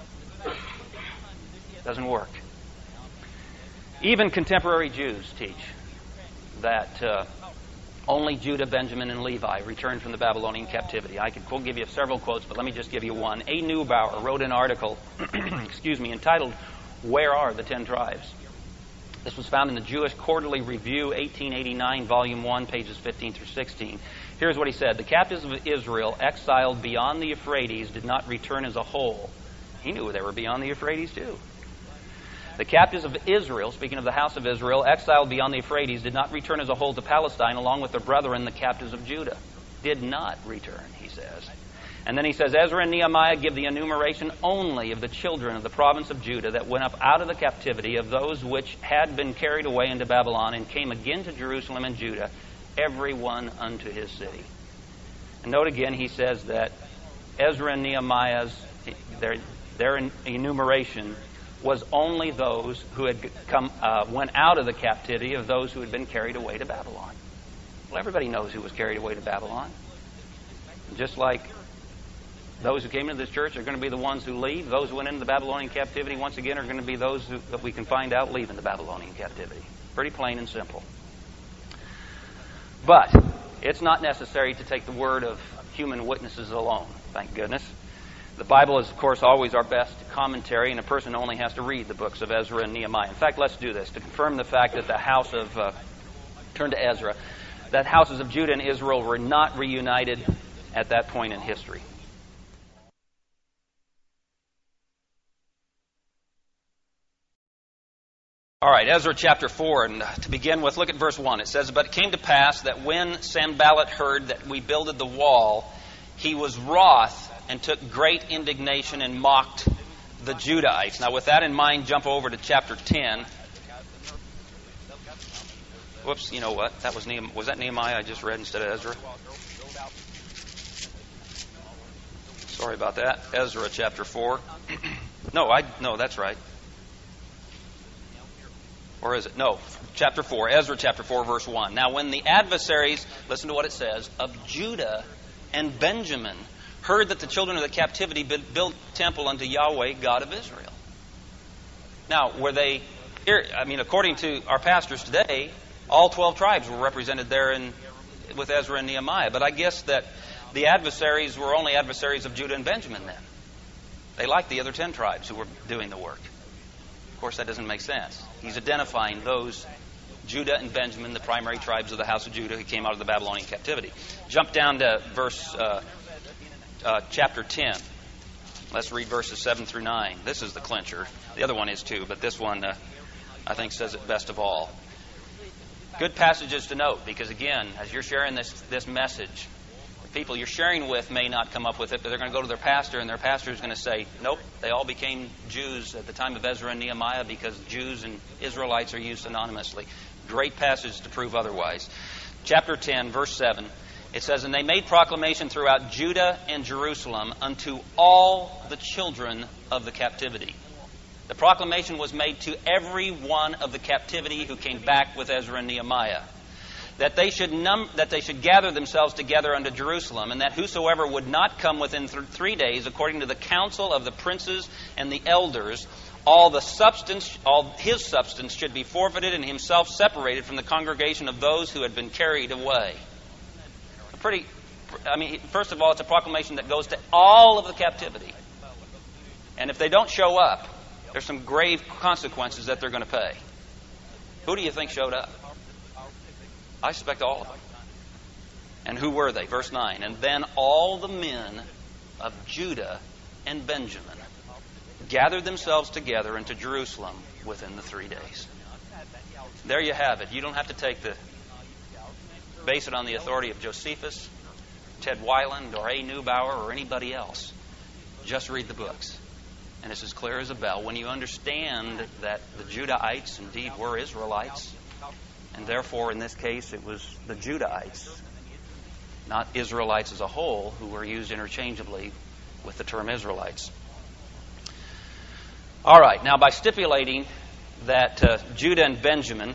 Speaker 1: Doesn't work. Even contemporary Jews teach that only Judah, Benjamin, and Levi returned from the Babylonian captivity. I could give you several quotes, but let me just give you one. A. Neubauer wrote an article entitled, Where Are the 10 Tribes? This was found in the Jewish Quarterly Review, 1889, Volume 1, pages 15 through 16. Here's what he said. The captives of Israel, exiled beyond the Euphrates, did not return as a whole. He knew they were beyond the Euphrates, too. The captives of Israel, speaking of the house of Israel, exiled beyond the Euphrates, did not return as a whole to Palestine, along with their brethren, the captives of Judah. Did not return, he says. And then he says, Ezra and Nehemiah give the enumeration only of the children of the province of Judah that went up out of the captivity of those which had been carried away into Babylon and came again to Jerusalem and Judah, every one unto his city. And note again, he says that Ezra and Nehemiah's, their enumeration was only those who had went out of the captivity of those who had been carried away to Babylon. Well, everybody knows who was carried away to Babylon. Just like those who came into this church are going to be the ones who leave. Those who went into the Babylonian captivity, once again, are going to be those that we can find out leaving the Babylonian captivity. Pretty plain and simple. But it's not necessary to take the word of human witnesses alone, thank goodness. The Bible is, of course, always our best commentary, and a person only has to read the books of Ezra and Nehemiah. In fact, let's do this to confirm the fact that the house of, turn to Ezra, that houses of Judah and Israel were not reunited at that point in history. All right, Ezra chapter 4, and to begin with, look at verse 1. It says, But it came to pass that when Sanballat heard that we builded the wall, he was wroth and took great indignation and mocked the Judahites. Now, with that in mind, jump over to chapter 10. Whoops, you know what? That was that Nehemiah I just read instead of Ezra? Sorry about that. Ezra chapter 4. No, that's right. Or is it? No, chapter 4, Ezra chapter 4, verse 1. Now when the adversaries, listen to what it says, of Judah and Benjamin heard that the children of the captivity built temple unto Yahweh, God of Israel. Now, were they, according to our pastors today, all 12 tribes were represented there with Ezra and Nehemiah. But I guess that the adversaries were only adversaries of Judah and Benjamin then. They liked the other 10 tribes who were doing the work. Of course, that doesn't make sense. He's identifying those Judah and Benjamin, the primary tribes of the house of Judah who came out of the Babylonian captivity. Jump down to chapter 10. Let's read verses 7 through 9. This is the clincher. The other one is too, but this one I think says it best of all. Good passages to note, because again, as you're sharing this message, the people you're sharing with may not come up with it, but they're going to go to their pastor, and their pastor is going to say, nope, they all became Jews at the time of Ezra and Nehemiah because Jews and Israelites are used synonymously. Great passage to prove otherwise. Chapter 10, verse 7, it says, "And they made proclamation throughout Judah and Jerusalem unto all the children of the captivity." The proclamation was made to every one of the captivity who came back with Ezra and Nehemiah, that they should gather themselves together unto Jerusalem, and that whosoever would not come within 3 days, according to the counsel of the princes and the elders, all his substance should be forfeited, and himself separated from the congregation of those who had been carried away. First of all, it's a proclamation that goes to all of the captivity. And if they don't show up, there's some grave consequences that they're going to pay. Who do you think showed up? I suspect all of them. And who were they? Verse 9, "And then all the men of Judah and Benjamin gathered themselves together into Jerusalem within the 3 days." There you have it. You don't have to base it on the authority of Josephus, Ted Weiland, or A. Neubauer, or anybody else. Just read the books. And it's as clear as a bell when you understand that the Judahites indeed were Israelites, and therefore in this case it was the Judahites, not Israelites as a whole, who were used interchangeably with the term Israelites. All right, now by stipulating that Judah and Benjamin,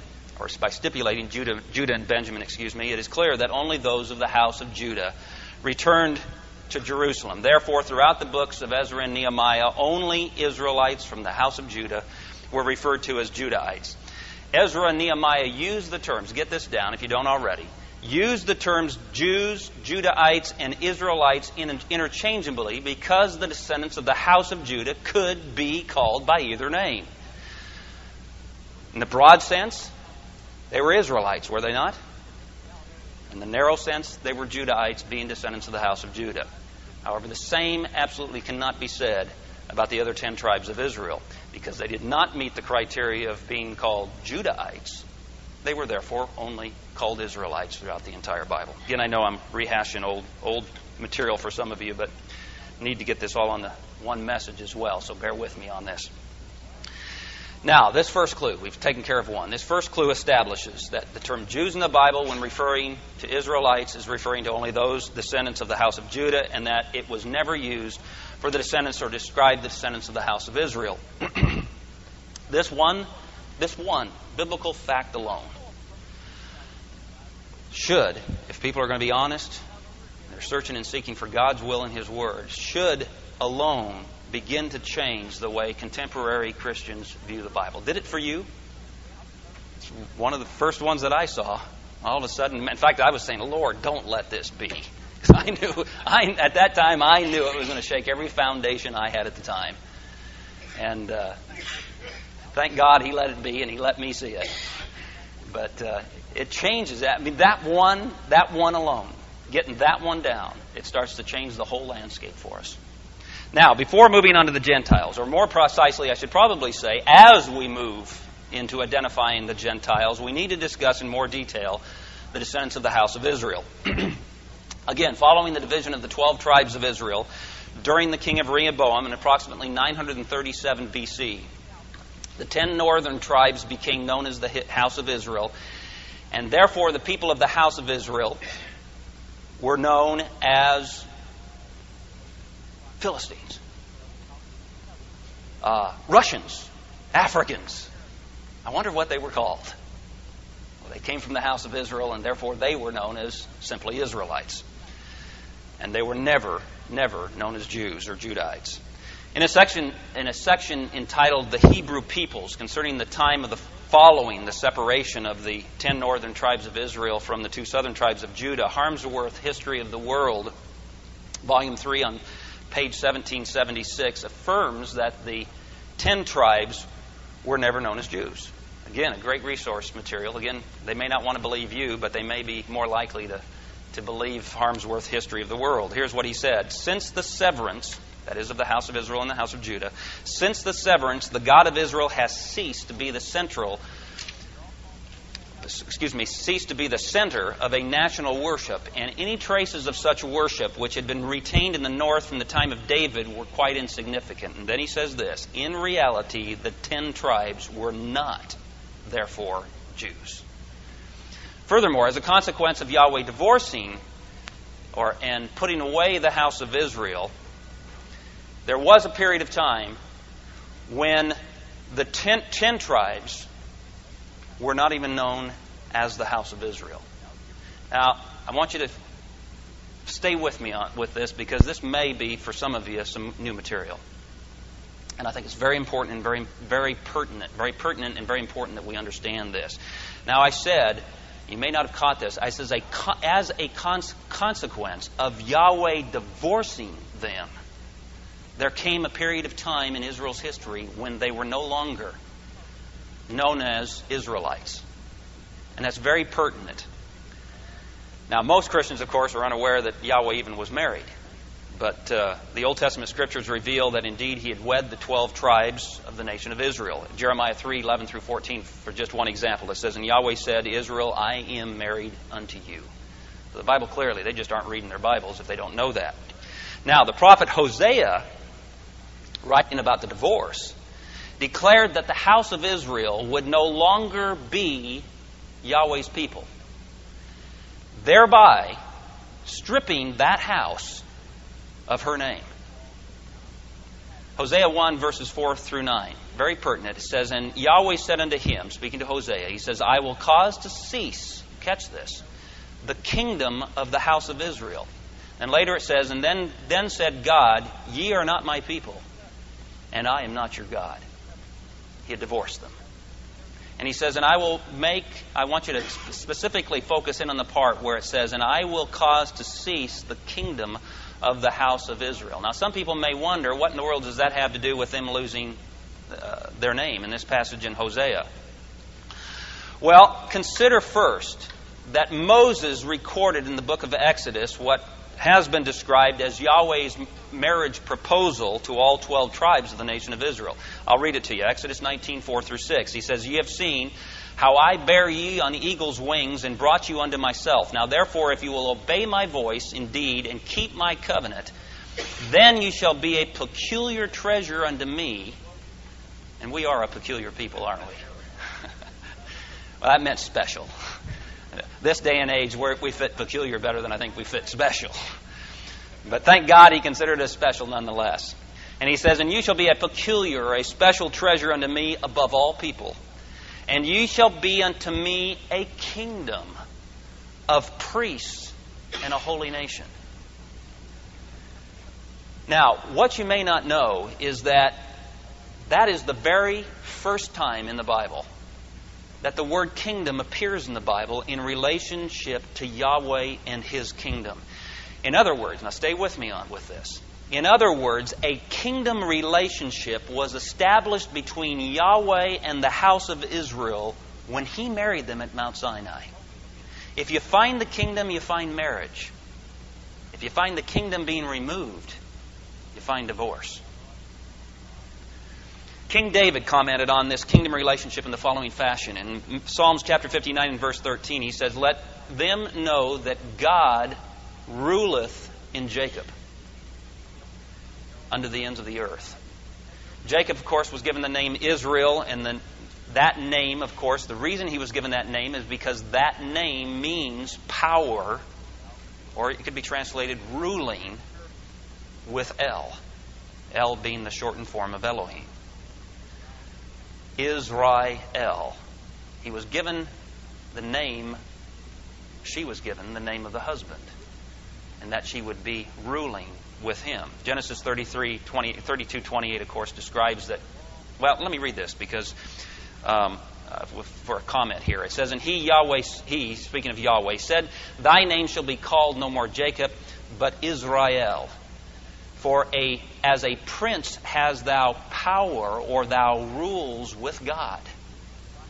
Speaker 1: it is clear that only those of the house of Judah returned to Jerusalem. Therefore, throughout the books of Ezra and Nehemiah, only Israelites from the house of Judah were referred to as Judahites. Ezra and Nehemiah used the terms, get this down if you don't already, used the terms Jews, Judahites, and Israelites interchangeably because the descendants of the house of Judah could be called by either name. In the broad sense, they were Israelites, were they not? In the narrow sense, they were Judahites, being descendants of the house of Judah. However, the same absolutely cannot be said about the other 10 tribes of Israel, because they did not meet the criteria of being called Judahites. They were therefore only called Israelites throughout the entire Bible. Again, I know I'm rehashing old material for some of you, but I need to get this all on the one message as well, so bear with me on this. Now, this first clue, we've taken care of one. This first clue establishes that the term Jews in the Bible, when referring to Israelites, is referring to only those descendants of the house of Judah, and that it was never used for the descendants or describe the descendants of the house of Israel. This one biblical fact alone should, if people are going to be honest, they're searching and seeking for God's will and His Word, should alone begin to change the way contemporary Christians view the Bible. Did it for you? It's one of the first ones that I saw. All of a sudden, in fact, I was saying, Lord, don't let this be. Because at that time, I knew it was going to shake every foundation I had at the time. And thank God He let it be, and He let me see it. But it changes that. I mean, that one alone, getting that one down, it starts to change the whole landscape for us. Now, before moving on to the Gentiles, or more precisely, I should probably say, as we move into identifying the Gentiles, we need to discuss in more detail the descendants of the house of Israel. Again, following the division of the 12 tribes of Israel during the king of Rehoboam in approximately 937 BC, the 10 northern tribes became known as the house of Israel, and therefore the people of the house of Israel were known as Philistines, Russians, Africans. I wonder what they were called. Well, they came from the house of Israel, and therefore they were known as simply Israelites. And they were never known as Jews or Judahites. In a section entitled "The Hebrew Peoples," concerning the time of the following the separation of the 10 northern tribes of Israel from the 2 southern tribes of Judah, Harmsworth, History of the World, Volume 3 on page 1776, affirms that the 10 tribes were never known as Jews. Again, a great resource material. Again, they may not want to believe you, but they may be more likely to believe Harmsworth's History of the World. Here's what he said. Since the severance, that is of the house of Israel and the house of Judah, since the severance, the God of Israel has ceased to be the center of a national worship, and any traces of such worship which had been retained in the north from the time of David were quite insignificant. And then he says this, in reality, the 10 tribes were not, therefore, Jews. Furthermore, as a consequence of Yahweh divorcing and putting away the house of Israel, there was a period of time when the 10 tribes were not even known as the house of Israel. Now, I want you to stay with me with this, because this may be, for some of you, some new material. And I think it's very important and very, very pertinent and very important that we understand this. Now, I said, you may not have caught this, I said as a consequence of Yahweh divorcing them, there came a period of time in Israel's history when they were no longer known as Israelites. And that's very pertinent. Now, most Christians, of course, are unaware that Yahweh even was married. But the Old Testament Scriptures reveal that indeed he had wed the 12 tribes of the nation of Israel. Jeremiah 3:11 through 14, for just one example, it says, and Yahweh said, Israel, I am married unto you. So the Bible clearly, they just aren't reading their Bibles if they don't know that. Now, the prophet Hosea, writing about the divorce, declared that the house of Israel would no longer be Yahweh's people, thereby stripping that house of her name. Hosea 1, verses 4 through 9. Very pertinent. It says, and Yahweh said unto him, speaking to Hosea, he says, I will cause to cease, catch this, the kingdom of the house of Israel. And later it says, and then said God, ye are not my people, and I am not your God. He had divorced them. And he says, and I want you to specifically focus in on the part where it says, and I will cause to cease the kingdom of the house of Israel. Now, some people may wonder, what in the world does that have to do with them losing their name in this passage in Hosea? Well, consider first that Moses recorded in the book of Exodus what has been described as Yahweh's marriage proposal to all 12 tribes of the nation of Israel. I'll read it to you. Exodus 19, 4 through 6. He says, ye have seen how I bare ye on eagle's wings and brought you unto myself. Now therefore, if you will obey my voice indeed and keep my covenant, then you shall be a peculiar treasure unto me. And we are a peculiar people, aren't we? Well, that meant special. This day and age, we fit peculiar better than I think we fit special. But thank God he considered us special nonetheless. And he says, and you shall be a peculiar, a special treasure unto me above all people. And ye shall be unto me a kingdom of priests and a holy nation. Now, what you may not know is that is the very first time in the Bible that the word kingdom appears in the Bible in relationship to Yahweh and His kingdom. In other words, now stay with me with this. In other words, a kingdom relationship was established between Yahweh and the house of Israel when He married them at Mount Sinai. If you find the kingdom, you find marriage. If you find the kingdom being removed, you find divorce. King David commented on this kingdom relationship in the following fashion. In Psalms chapter 59 and verse 13, he says, let them know that God ruleth in Jacob unto the ends of the earth. Jacob, of course, was given the name Israel, and that name, of course, the reason he was given that name is because that name means power, or it could be translated ruling, with El. El being the shortened form of Elohim. Israel. He was given the name, she was given the name of the husband, and that she would be ruling with him. Genesis 32:28, of course, describes that. Well, let me read this because for a comment here. It says, and he, speaking of Yahweh, said, thy name shall be called no more Jacob, but Israel. For as a prince has thou power, or thou rules with God.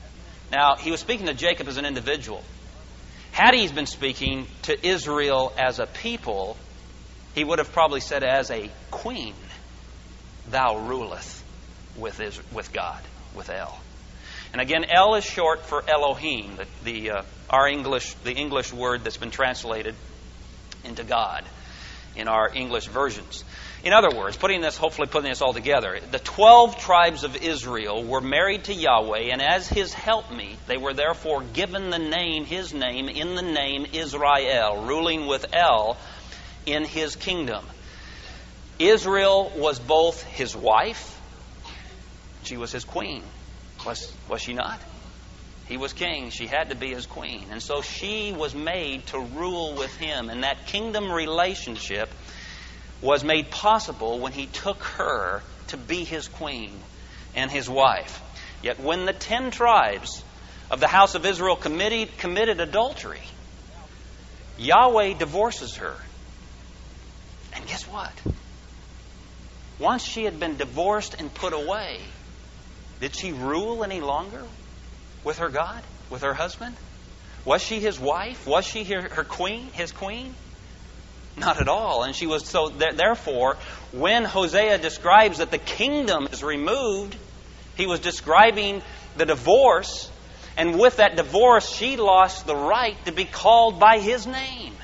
Speaker 1: Now, he was speaking to Jacob as an individual. Had he been speaking to Israel as a people, he would have probably said, as a queen, thou ruleth with God, with El. And again, El is short for Elohim, the English word that's been translated into God in our English versions. In other words, hopefully putting this all together, the 12 tribes of Israel were married to Yahweh, and as His helpmeet, they were therefore given His name in the name Israel, ruling with El in His kingdom. Israel was both His wife, she was His queen. Was she not? He was king. She had to be His queen. And so she was made to rule with Him. And that kingdom relationship was made possible when He took her to be His queen and His wife. Yet when the 10 tribes of the house of Israel committed adultery, Yahweh divorces her. And guess what? Once she had been divorced and put away, did she rule any longer with her God, with her husband? Was she his wife? Was she her queen, his queen? Not at all. And she was so. Therefore, when Hosea describes that the kingdom is removed, he was describing the divorce, and with that divorce, she lost the right to be called by his name,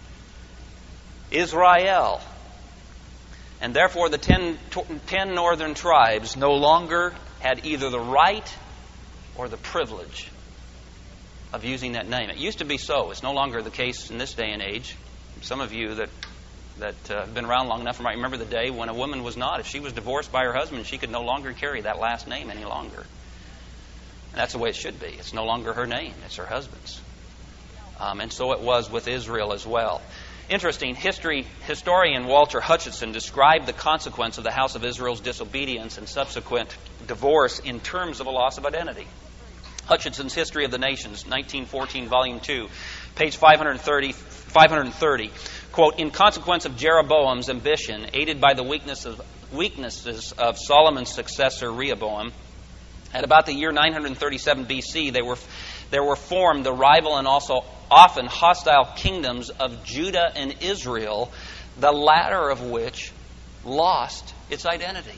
Speaker 1: Israel. And therefore, the 10 northern tribes no longer had either the right or the privilege of using that name. It used to be so. It's no longer the case in this day and age. Some of you that have been around long enough might remember the day when a woman was not. If she was divorced by her husband, she could no longer carry that last name any longer. And that's the way it should be. It's no longer her name. It's her husband's. And so it was with Israel as well. Interesting, historian Walter Hutchinson described the consequence of the house of Israel's disobedience and subsequent divorce in terms of a loss of identity. Hutchinson's History of the Nations, 1914, Volume 2, page 530, quote, in consequence of Jeroboam's ambition, aided by the weaknesses of Solomon's successor Rehoboam, at about the year 937 BC, there were formed the rival and also often hostile kingdoms of Judah and Israel, the latter of which lost its identity.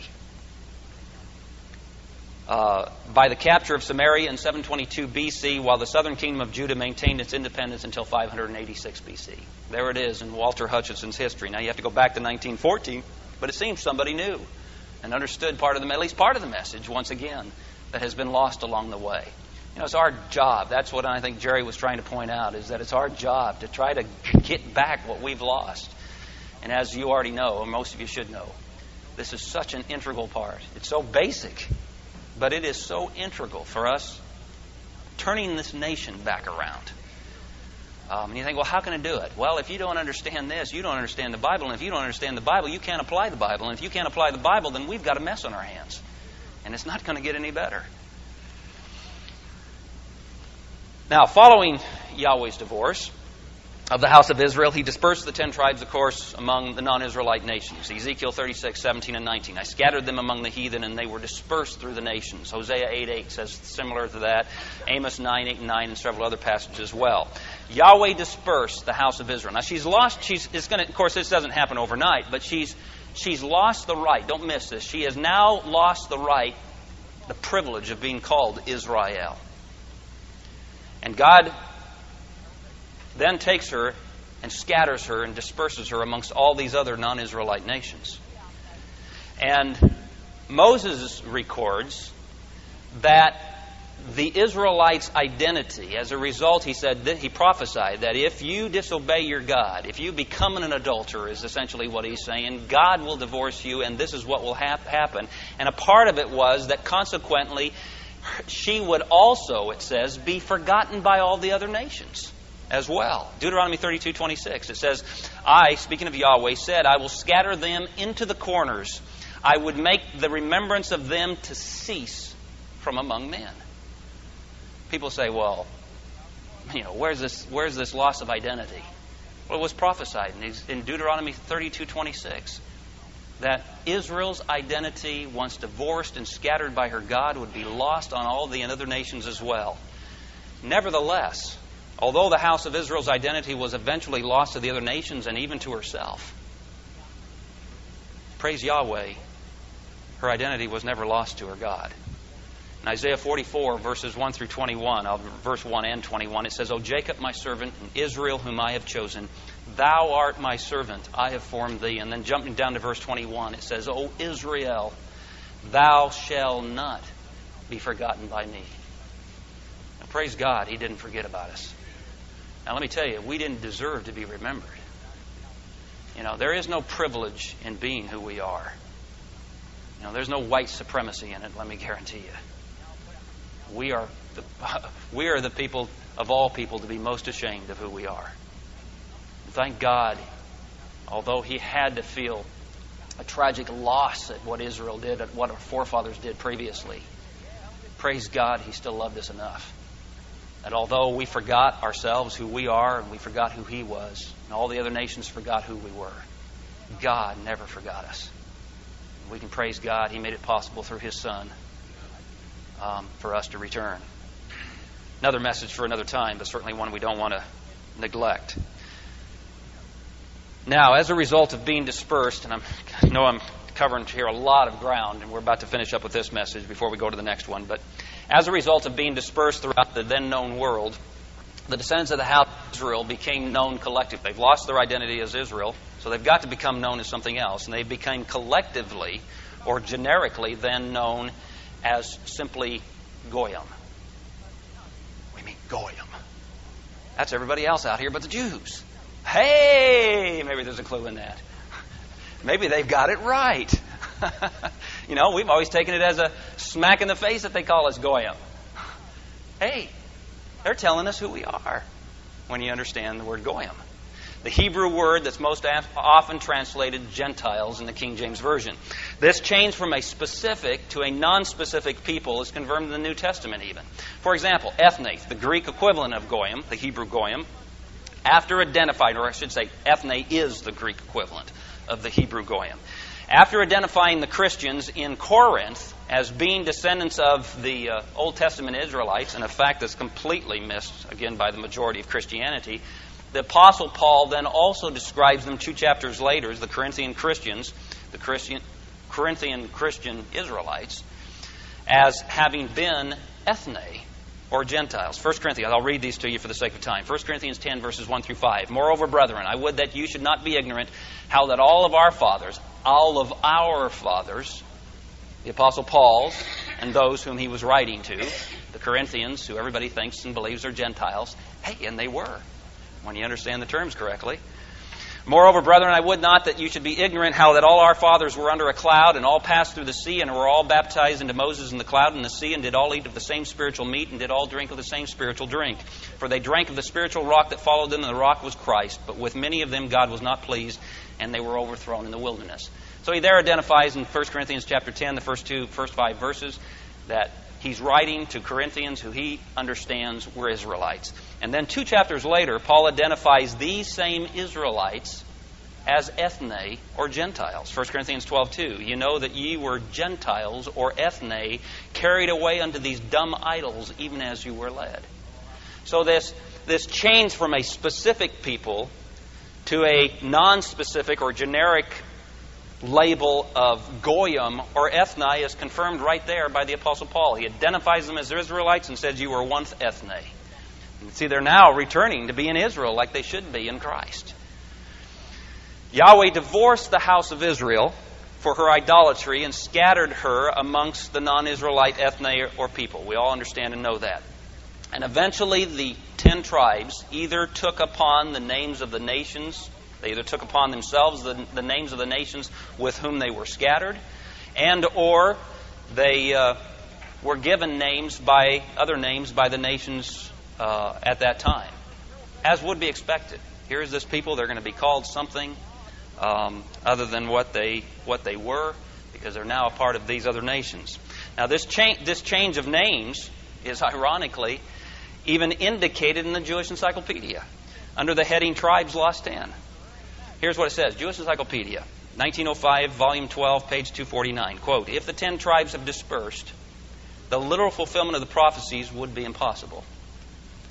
Speaker 1: By the capture of Samaria in 722 BC, while the southern kingdom of Judah maintained its independence until 586 BC. There it is in Walter Hutchinson's history. Now you have to go back to 1914, but it seems somebody knew and understood at least part of the message once again that has been lost along the way. You know, it's our job. That's what I think Jerry was trying to point out, is that it's our job to try to get back what we've lost. And as you already know, or most of you should know, this is such an integral part. It's so basic, but it is so integral for us turning this nation back around. And you think, well, how can I do it? Well, if you don't understand this, you don't understand the Bible. And if you don't understand the Bible, you can't apply the Bible. And if you can't apply the Bible, then we've got a mess on our hands. And it's not going to get any better. Now, following Yahweh's divorce of the house of Israel, he dispersed the 10 tribes, of course, among the non-Israelite nations. Ezekiel 36, 17 and 19. I scattered them among the heathen, and they were dispersed through the nations. Hosea 8:8 says similar to that. Amos 9:8 and 9, and several other passages as well. Yahweh dispersed the house of Israel. Now, she's lost. Of course, this doesn't happen overnight, but she's lost the right. Don't miss this. She has now lost the right, the privilege of being called Israel. And God then takes her and scatters her and disperses her amongst all these other non-Israelite nations. And Moses records that the Israelites' identity, as a result, he prophesied that if you disobey your God, if you become an adulterer, is essentially what he's saying, God will divorce you, and this is what will happen. And a part of it was that consequently, she would also, it says, be forgotten by all the other nations as well. Deuteronomy 32:26, it says, I, speaking of Yahweh, said, I will scatter them into the corners. I would make the remembrance of them to cease from among men. People say, well, where's this loss of identity? Well, it was prophesied in Deuteronomy 32:26 that Israel's identity, once divorced and scattered by her God, would be lost on all the other nations as well. Nevertheless, although the house of Israel's identity was eventually lost to the other nations and even to herself, praise Yahweh, her identity was never lost to her God. In Isaiah 44, verses 1 through 21, verse 1 and 21, it says, O Jacob, my servant, and Israel, whom I have chosen, thou art my servant, I have formed thee. And then jumping down to verse 21, it says, O Israel, thou shalt not be forgotten by me. Now, praise God, He didn't forget about us. Now, let me tell you, we didn't deserve to be remembered. You know, there is no privilege in being who we are. You know, there's no white supremacy in it, let me guarantee you. We are the people of all people to be most ashamed of who we are. And thank God, although He had to feel a tragic loss at what Israel did, at what our forefathers did previously, praise God, He still loved us enough. And although we forgot ourselves who we are, and we forgot who He was, and all the other nations forgot who we were, God never forgot us. We can praise God. He made it possible through His Son for us to return. Another message for another time, but certainly one we don't want to neglect. Now, as a result of being dispersed, and I know I'm covering here a lot of ground, and we're about to finish up with this message before we go to the next one, but as a result of being dispersed throughout the then known world, the descendants of the house of Israel became known collectively. They've lost their identity as Israel, so they've got to become known as something else. And they became collectively or generically then known as simply Goyim. We mean Goyim. That's everybody else out here but the Jews. Hey, maybe there's a clue in that. Maybe they've got it right. You know, we've always taken it as a smack in the face that they call us Goyim. Hey, they're telling us who we are when you understand the word Goyim. The Hebrew word that's most often translated Gentiles in the King James Version. This change from a specific to a non-specific people is confirmed in the New Testament even. For example, ethne, the Greek equivalent of Goyim, the Hebrew Goyim, after identifying, or I should say ethne is the Greek equivalent of the Hebrew Goyim. After identifying the Christians in Corinth as being descendants of the Old Testament Israelites, and a fact that's completely missed, again, by the majority of Christianity, the Apostle Paul then also describes them 2 chapters later as the Corinthian Christians, the Corinthian Christian Israelites, as having been ethne, or Gentiles. 1 Corinthians, I'll read these to you for the sake of time. 1 Corinthians 10, verses 1 through 5. Moreover, brethren, I would that you should not be ignorant how that all of our fathers, the Apostle Paul's, and those whom he was writing to, the Corinthians, who everybody thinks and believes are Gentiles, hey, and they were, when you understand the terms correctly. Moreover, brethren, I would not that you should be ignorant how that all our fathers were under a cloud, and all passed through the sea, and were all baptized into Moses in the cloud and the sea, and did all eat of the same spiritual meat, and did all drink of the same spiritual drink. For they drank of the spiritual rock that followed them, and the rock was Christ. But with many of them God was not pleased, and they were overthrown in the wilderness. So he there identifies in 1 Corinthians chapter 10, the first 5 verses, that he's writing to Corinthians who he understands were Israelites. And then 2 chapters later, Paul identifies these same Israelites as ethne, or Gentiles. 1 Corinthians 12:2. You know that ye were Gentiles, or ethne, carried away unto these dumb idols, even as you were led. So this change from a specific people to a non-specific or generic label of Goyim or ethne is confirmed right there by the Apostle Paul. He identifies them as Israelites and says, you were once ethne. You see, they're now returning to be in Israel like they should be in Christ. Yahweh divorced the house of Israel for her idolatry and scattered her amongst the non-Israelite ethne or people. We all understand and know that. And eventually the 10 tribes either took upon the names of the nations, they either took upon themselves the names of the nations with whom they were scattered, and or they were given other names by the nations at that time, as would be expected. Here is this people, they're going to be called something other than what they were, because they're now a part of these other nations. Now this change of names is ironically even indicated in the Jewish Encyclopedia under the heading Tribes Lost 10. Here's what it says, Jewish Encyclopedia, 1905, volume 12, page 249. Quote, if the 10 tribes have dispersed, the literal fulfillment of the prophecies would be impossible.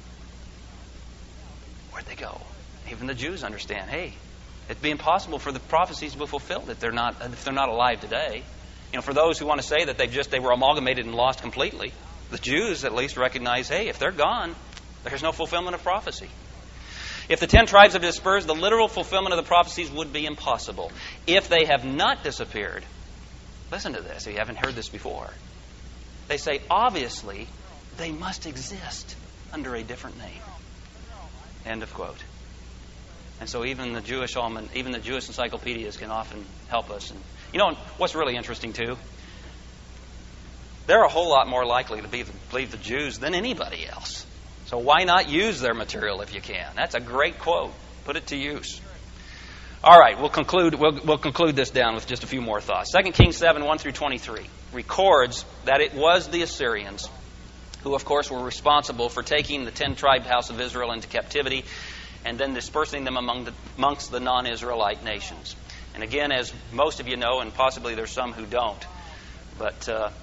Speaker 1: go. Even the Jews understand, hey, it'd be impossible for the prophecies to be fulfilled if they're not alive today. For those who want to say that they were amalgamated and lost completely, the Jews at least recognize, hey, if they're gone, there's no fulfillment of prophecy. If the 10 tribes have dispersed, the literal fulfillment of the prophecies would be impossible. If they have not disappeared, listen to this, if you haven't heard this before. They say, obviously, they must exist under a different name. End of quote. And so even the Jewish encyclopedias can often help us. And what's really interesting too? They're a whole lot more likely to believe the Jews than anybody else. So why not use their material if you can? That's a great quote. Put it to use. All right, we'll conclude this down with just a few more thoughts. 2 Kings 7, 1 through 23 records that it was the Assyrians who, of course, were responsible for taking the 10-tribe house of Israel into captivity and then dispersing them amongst the non-Israelite nations. And again, as most of you know, and possibly there's some who don't, but the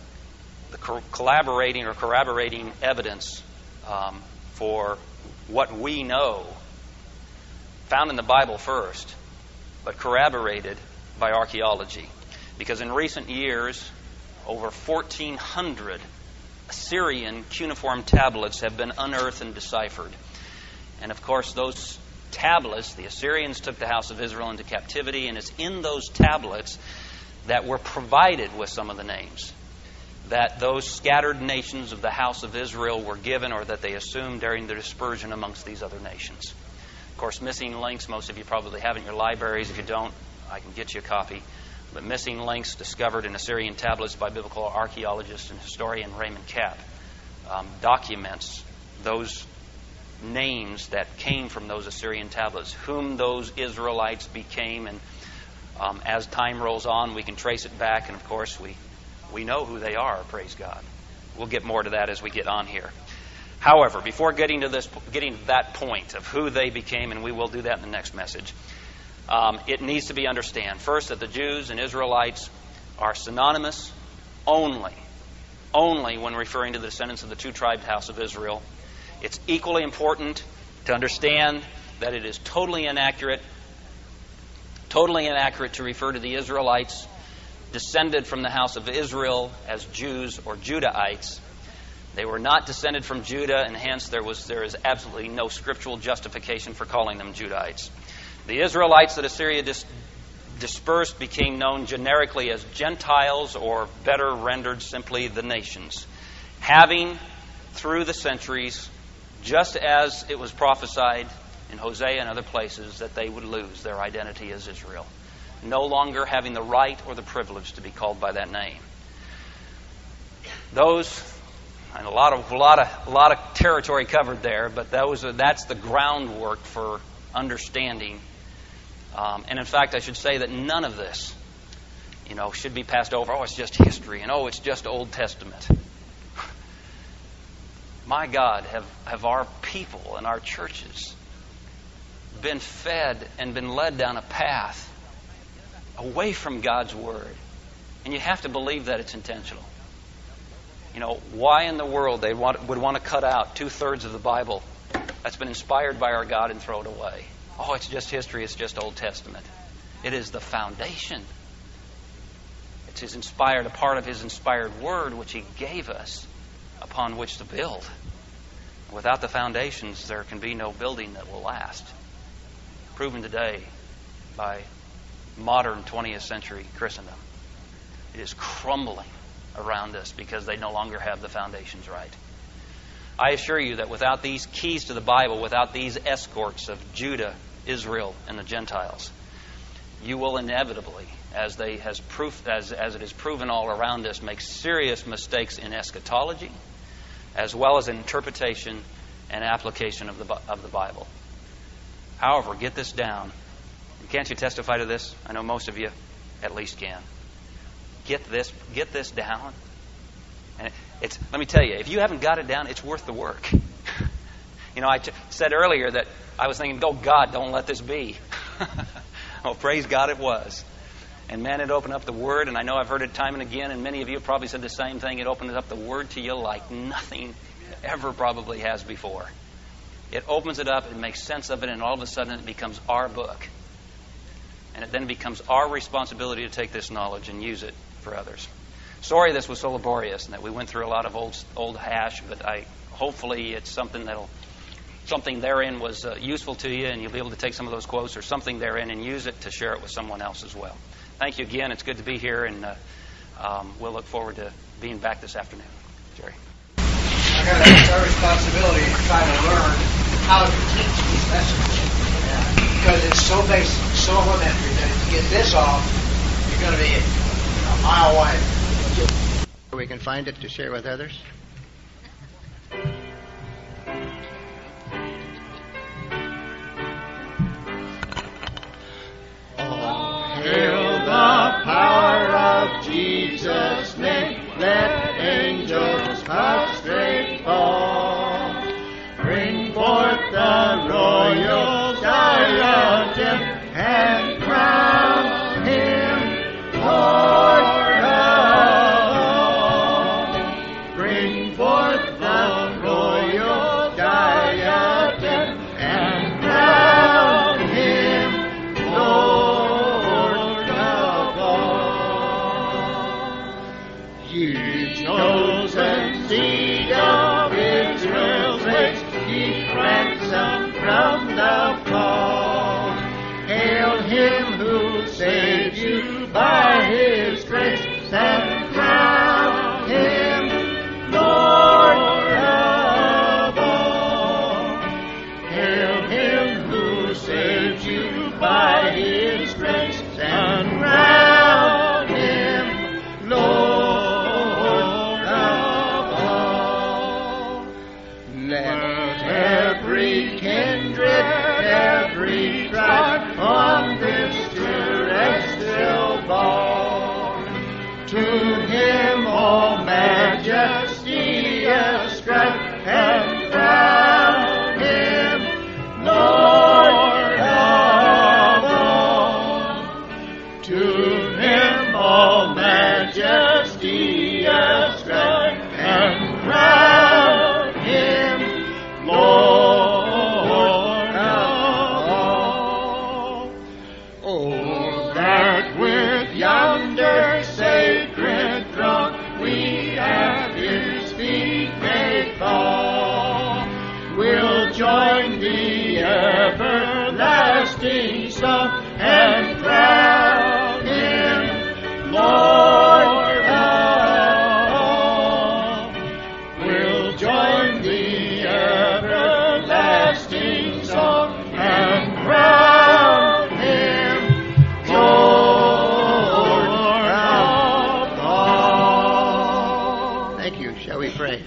Speaker 1: corroborating evidence for what we know, found in the Bible first, but corroborated by archaeology. Because in recent years, over 1,400 Assyrian cuneiform tablets have been unearthed and deciphered. And of course, those tablets, the Assyrians took the house of Israel into captivity, and it's in those tablets that were provided with some of the names that those scattered nations of the house of Israel were given, or that they assumed during the dispersion amongst these other nations. Of course, missing links, most of you probably have in your libraries. If you don't, I can get you a copy. But missing links discovered in Assyrian tablets by biblical archaeologist and historian Raymond Kapp documents those names that came from those Assyrian tablets, whom those Israelites became. And as time rolls on, we can trace it back. And of course, we know who they are, praise God. We'll get more to that as we get on here. However, before getting to that point of who they became, and we will do that in the next message, it needs to be understood first that the Jews and Israelites are synonymous only when referring to the descendants of the 2-tribed house of Israel. It's equally important to understand that it is totally inaccurate to refer to the Israelites descended from the house of Israel as Jews or Judahites. They were not descended from Judah, and hence there is absolutely no scriptural justification for calling them Judahites. The Israelites that Assyria dispersed became known generically as Gentiles, or better rendered simply the nations, having through the centuries, just as it was prophesied in Hosea and other places, that they would lose their identity as Israel, no longer having the right or the privilege to be called by that name. And a lot of territory covered there, but that's the groundwork for understanding. And in fact, I should say that none of this, should be passed over. Oh, it's just history, and it's just Old Testament. My God, have our people and our churches been fed and been led down a path away from God's Word. And you have to believe that it's intentional. Why in the world they would want to cut out 2/3 of the Bible that's been inspired by our God and throw it away? Oh, it's just history, it's just Old Testament. It is the foundation. It's a part of His inspired Word which He gave us upon which to build. Without the foundations, there can be no building that will last. Proven today by modern 20th century Christendom. It is crumbling around us because they no longer have the foundations right. I assure you that without these keys to the Bible, without these escorts of Judah, Israel, and the Gentiles, you will inevitably, as it is proven all around us, make serious mistakes in eschatology, as well as in interpretation and application of the Bible. However, get this down. Can't you testify to this? I know most of you at least can. Get this down. And let me tell you, if you haven't got it down, it's worth the work. I said earlier that I was thinking, oh God, don't let this be. Oh, praise God, it was. And man, it opened up the Word, and I know I've heard it time and again, and many of you have probably said the same thing. It opened up the Word to you like nothing ever probably has before. it opens it up, it makes sense of it, and all of a sudden it becomes our book. And it then becomes our responsibility to take this knowledge and use it for others. Sorry this was so laborious and that we went through a lot of old hash, but hopefully it's something therein was useful to you, and you'll be able to take some of those quotes or something therein and use it to share it with someone else as well. Thank you again. It's good to be here, and we'll look forward to being back this afternoon. Jerry.
Speaker 2: It's our responsibility to try to learn how to teach these lessons. Because it's so basic, so elementary, that if you get this off, you're going to be a mile wide.
Speaker 3: We can find it to share with others. Hail the power of Jesus' name, let angels prostrate fall. Bring forth the royal diadem and crown him Lord of all. Bring forth the royal diadem and crown him Lord of all. You chosen seed of Israel's race, ye ransomed from the fall. Hail him who saved you by his grace, and crown him Lord of all. Hail him who saved you by his grace, and crown him Lord of all. Let every kindred, every tribe on this terrestrial ball to him all majesty ascribe, and crown him Lord of all. To him all majesty ascribe, and crown him Lord of all. Oh, that with yonder sacred throng we at his feet may fall, we'll join the everlasting song and crown him Lord of all. We'll join the everlasting song and crown him Lord of all. Thank you. Shall we pray?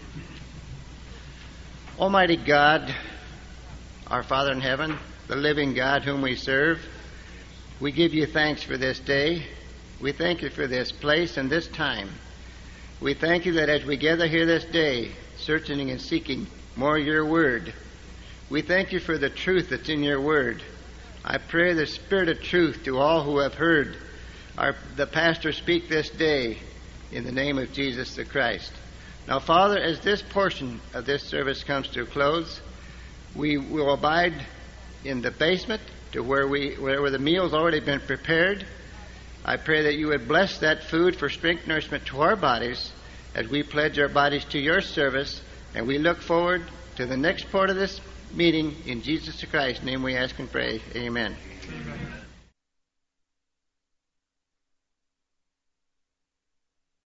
Speaker 3: Almighty God, our Father in heaven, the living God whom we serve, we give you thanks for this day. We thank you for this place and this time. We thank you that as we gather here this day, searching and seeking more of your word, we thank you for the truth that's in your word. I pray the spirit of truth to all who have heard the pastor speak this day in the name of Jesus the Christ. Now, Father, as this portion of this service comes to a close, we will abide in the basement to where the meal's already been prepared. I pray that you would bless that food for strength, nourishment to our bodies as we pledge our bodies to your service, and we look forward to the next part of this meeting. In Jesus Christ's name we ask and pray. Amen. Amen.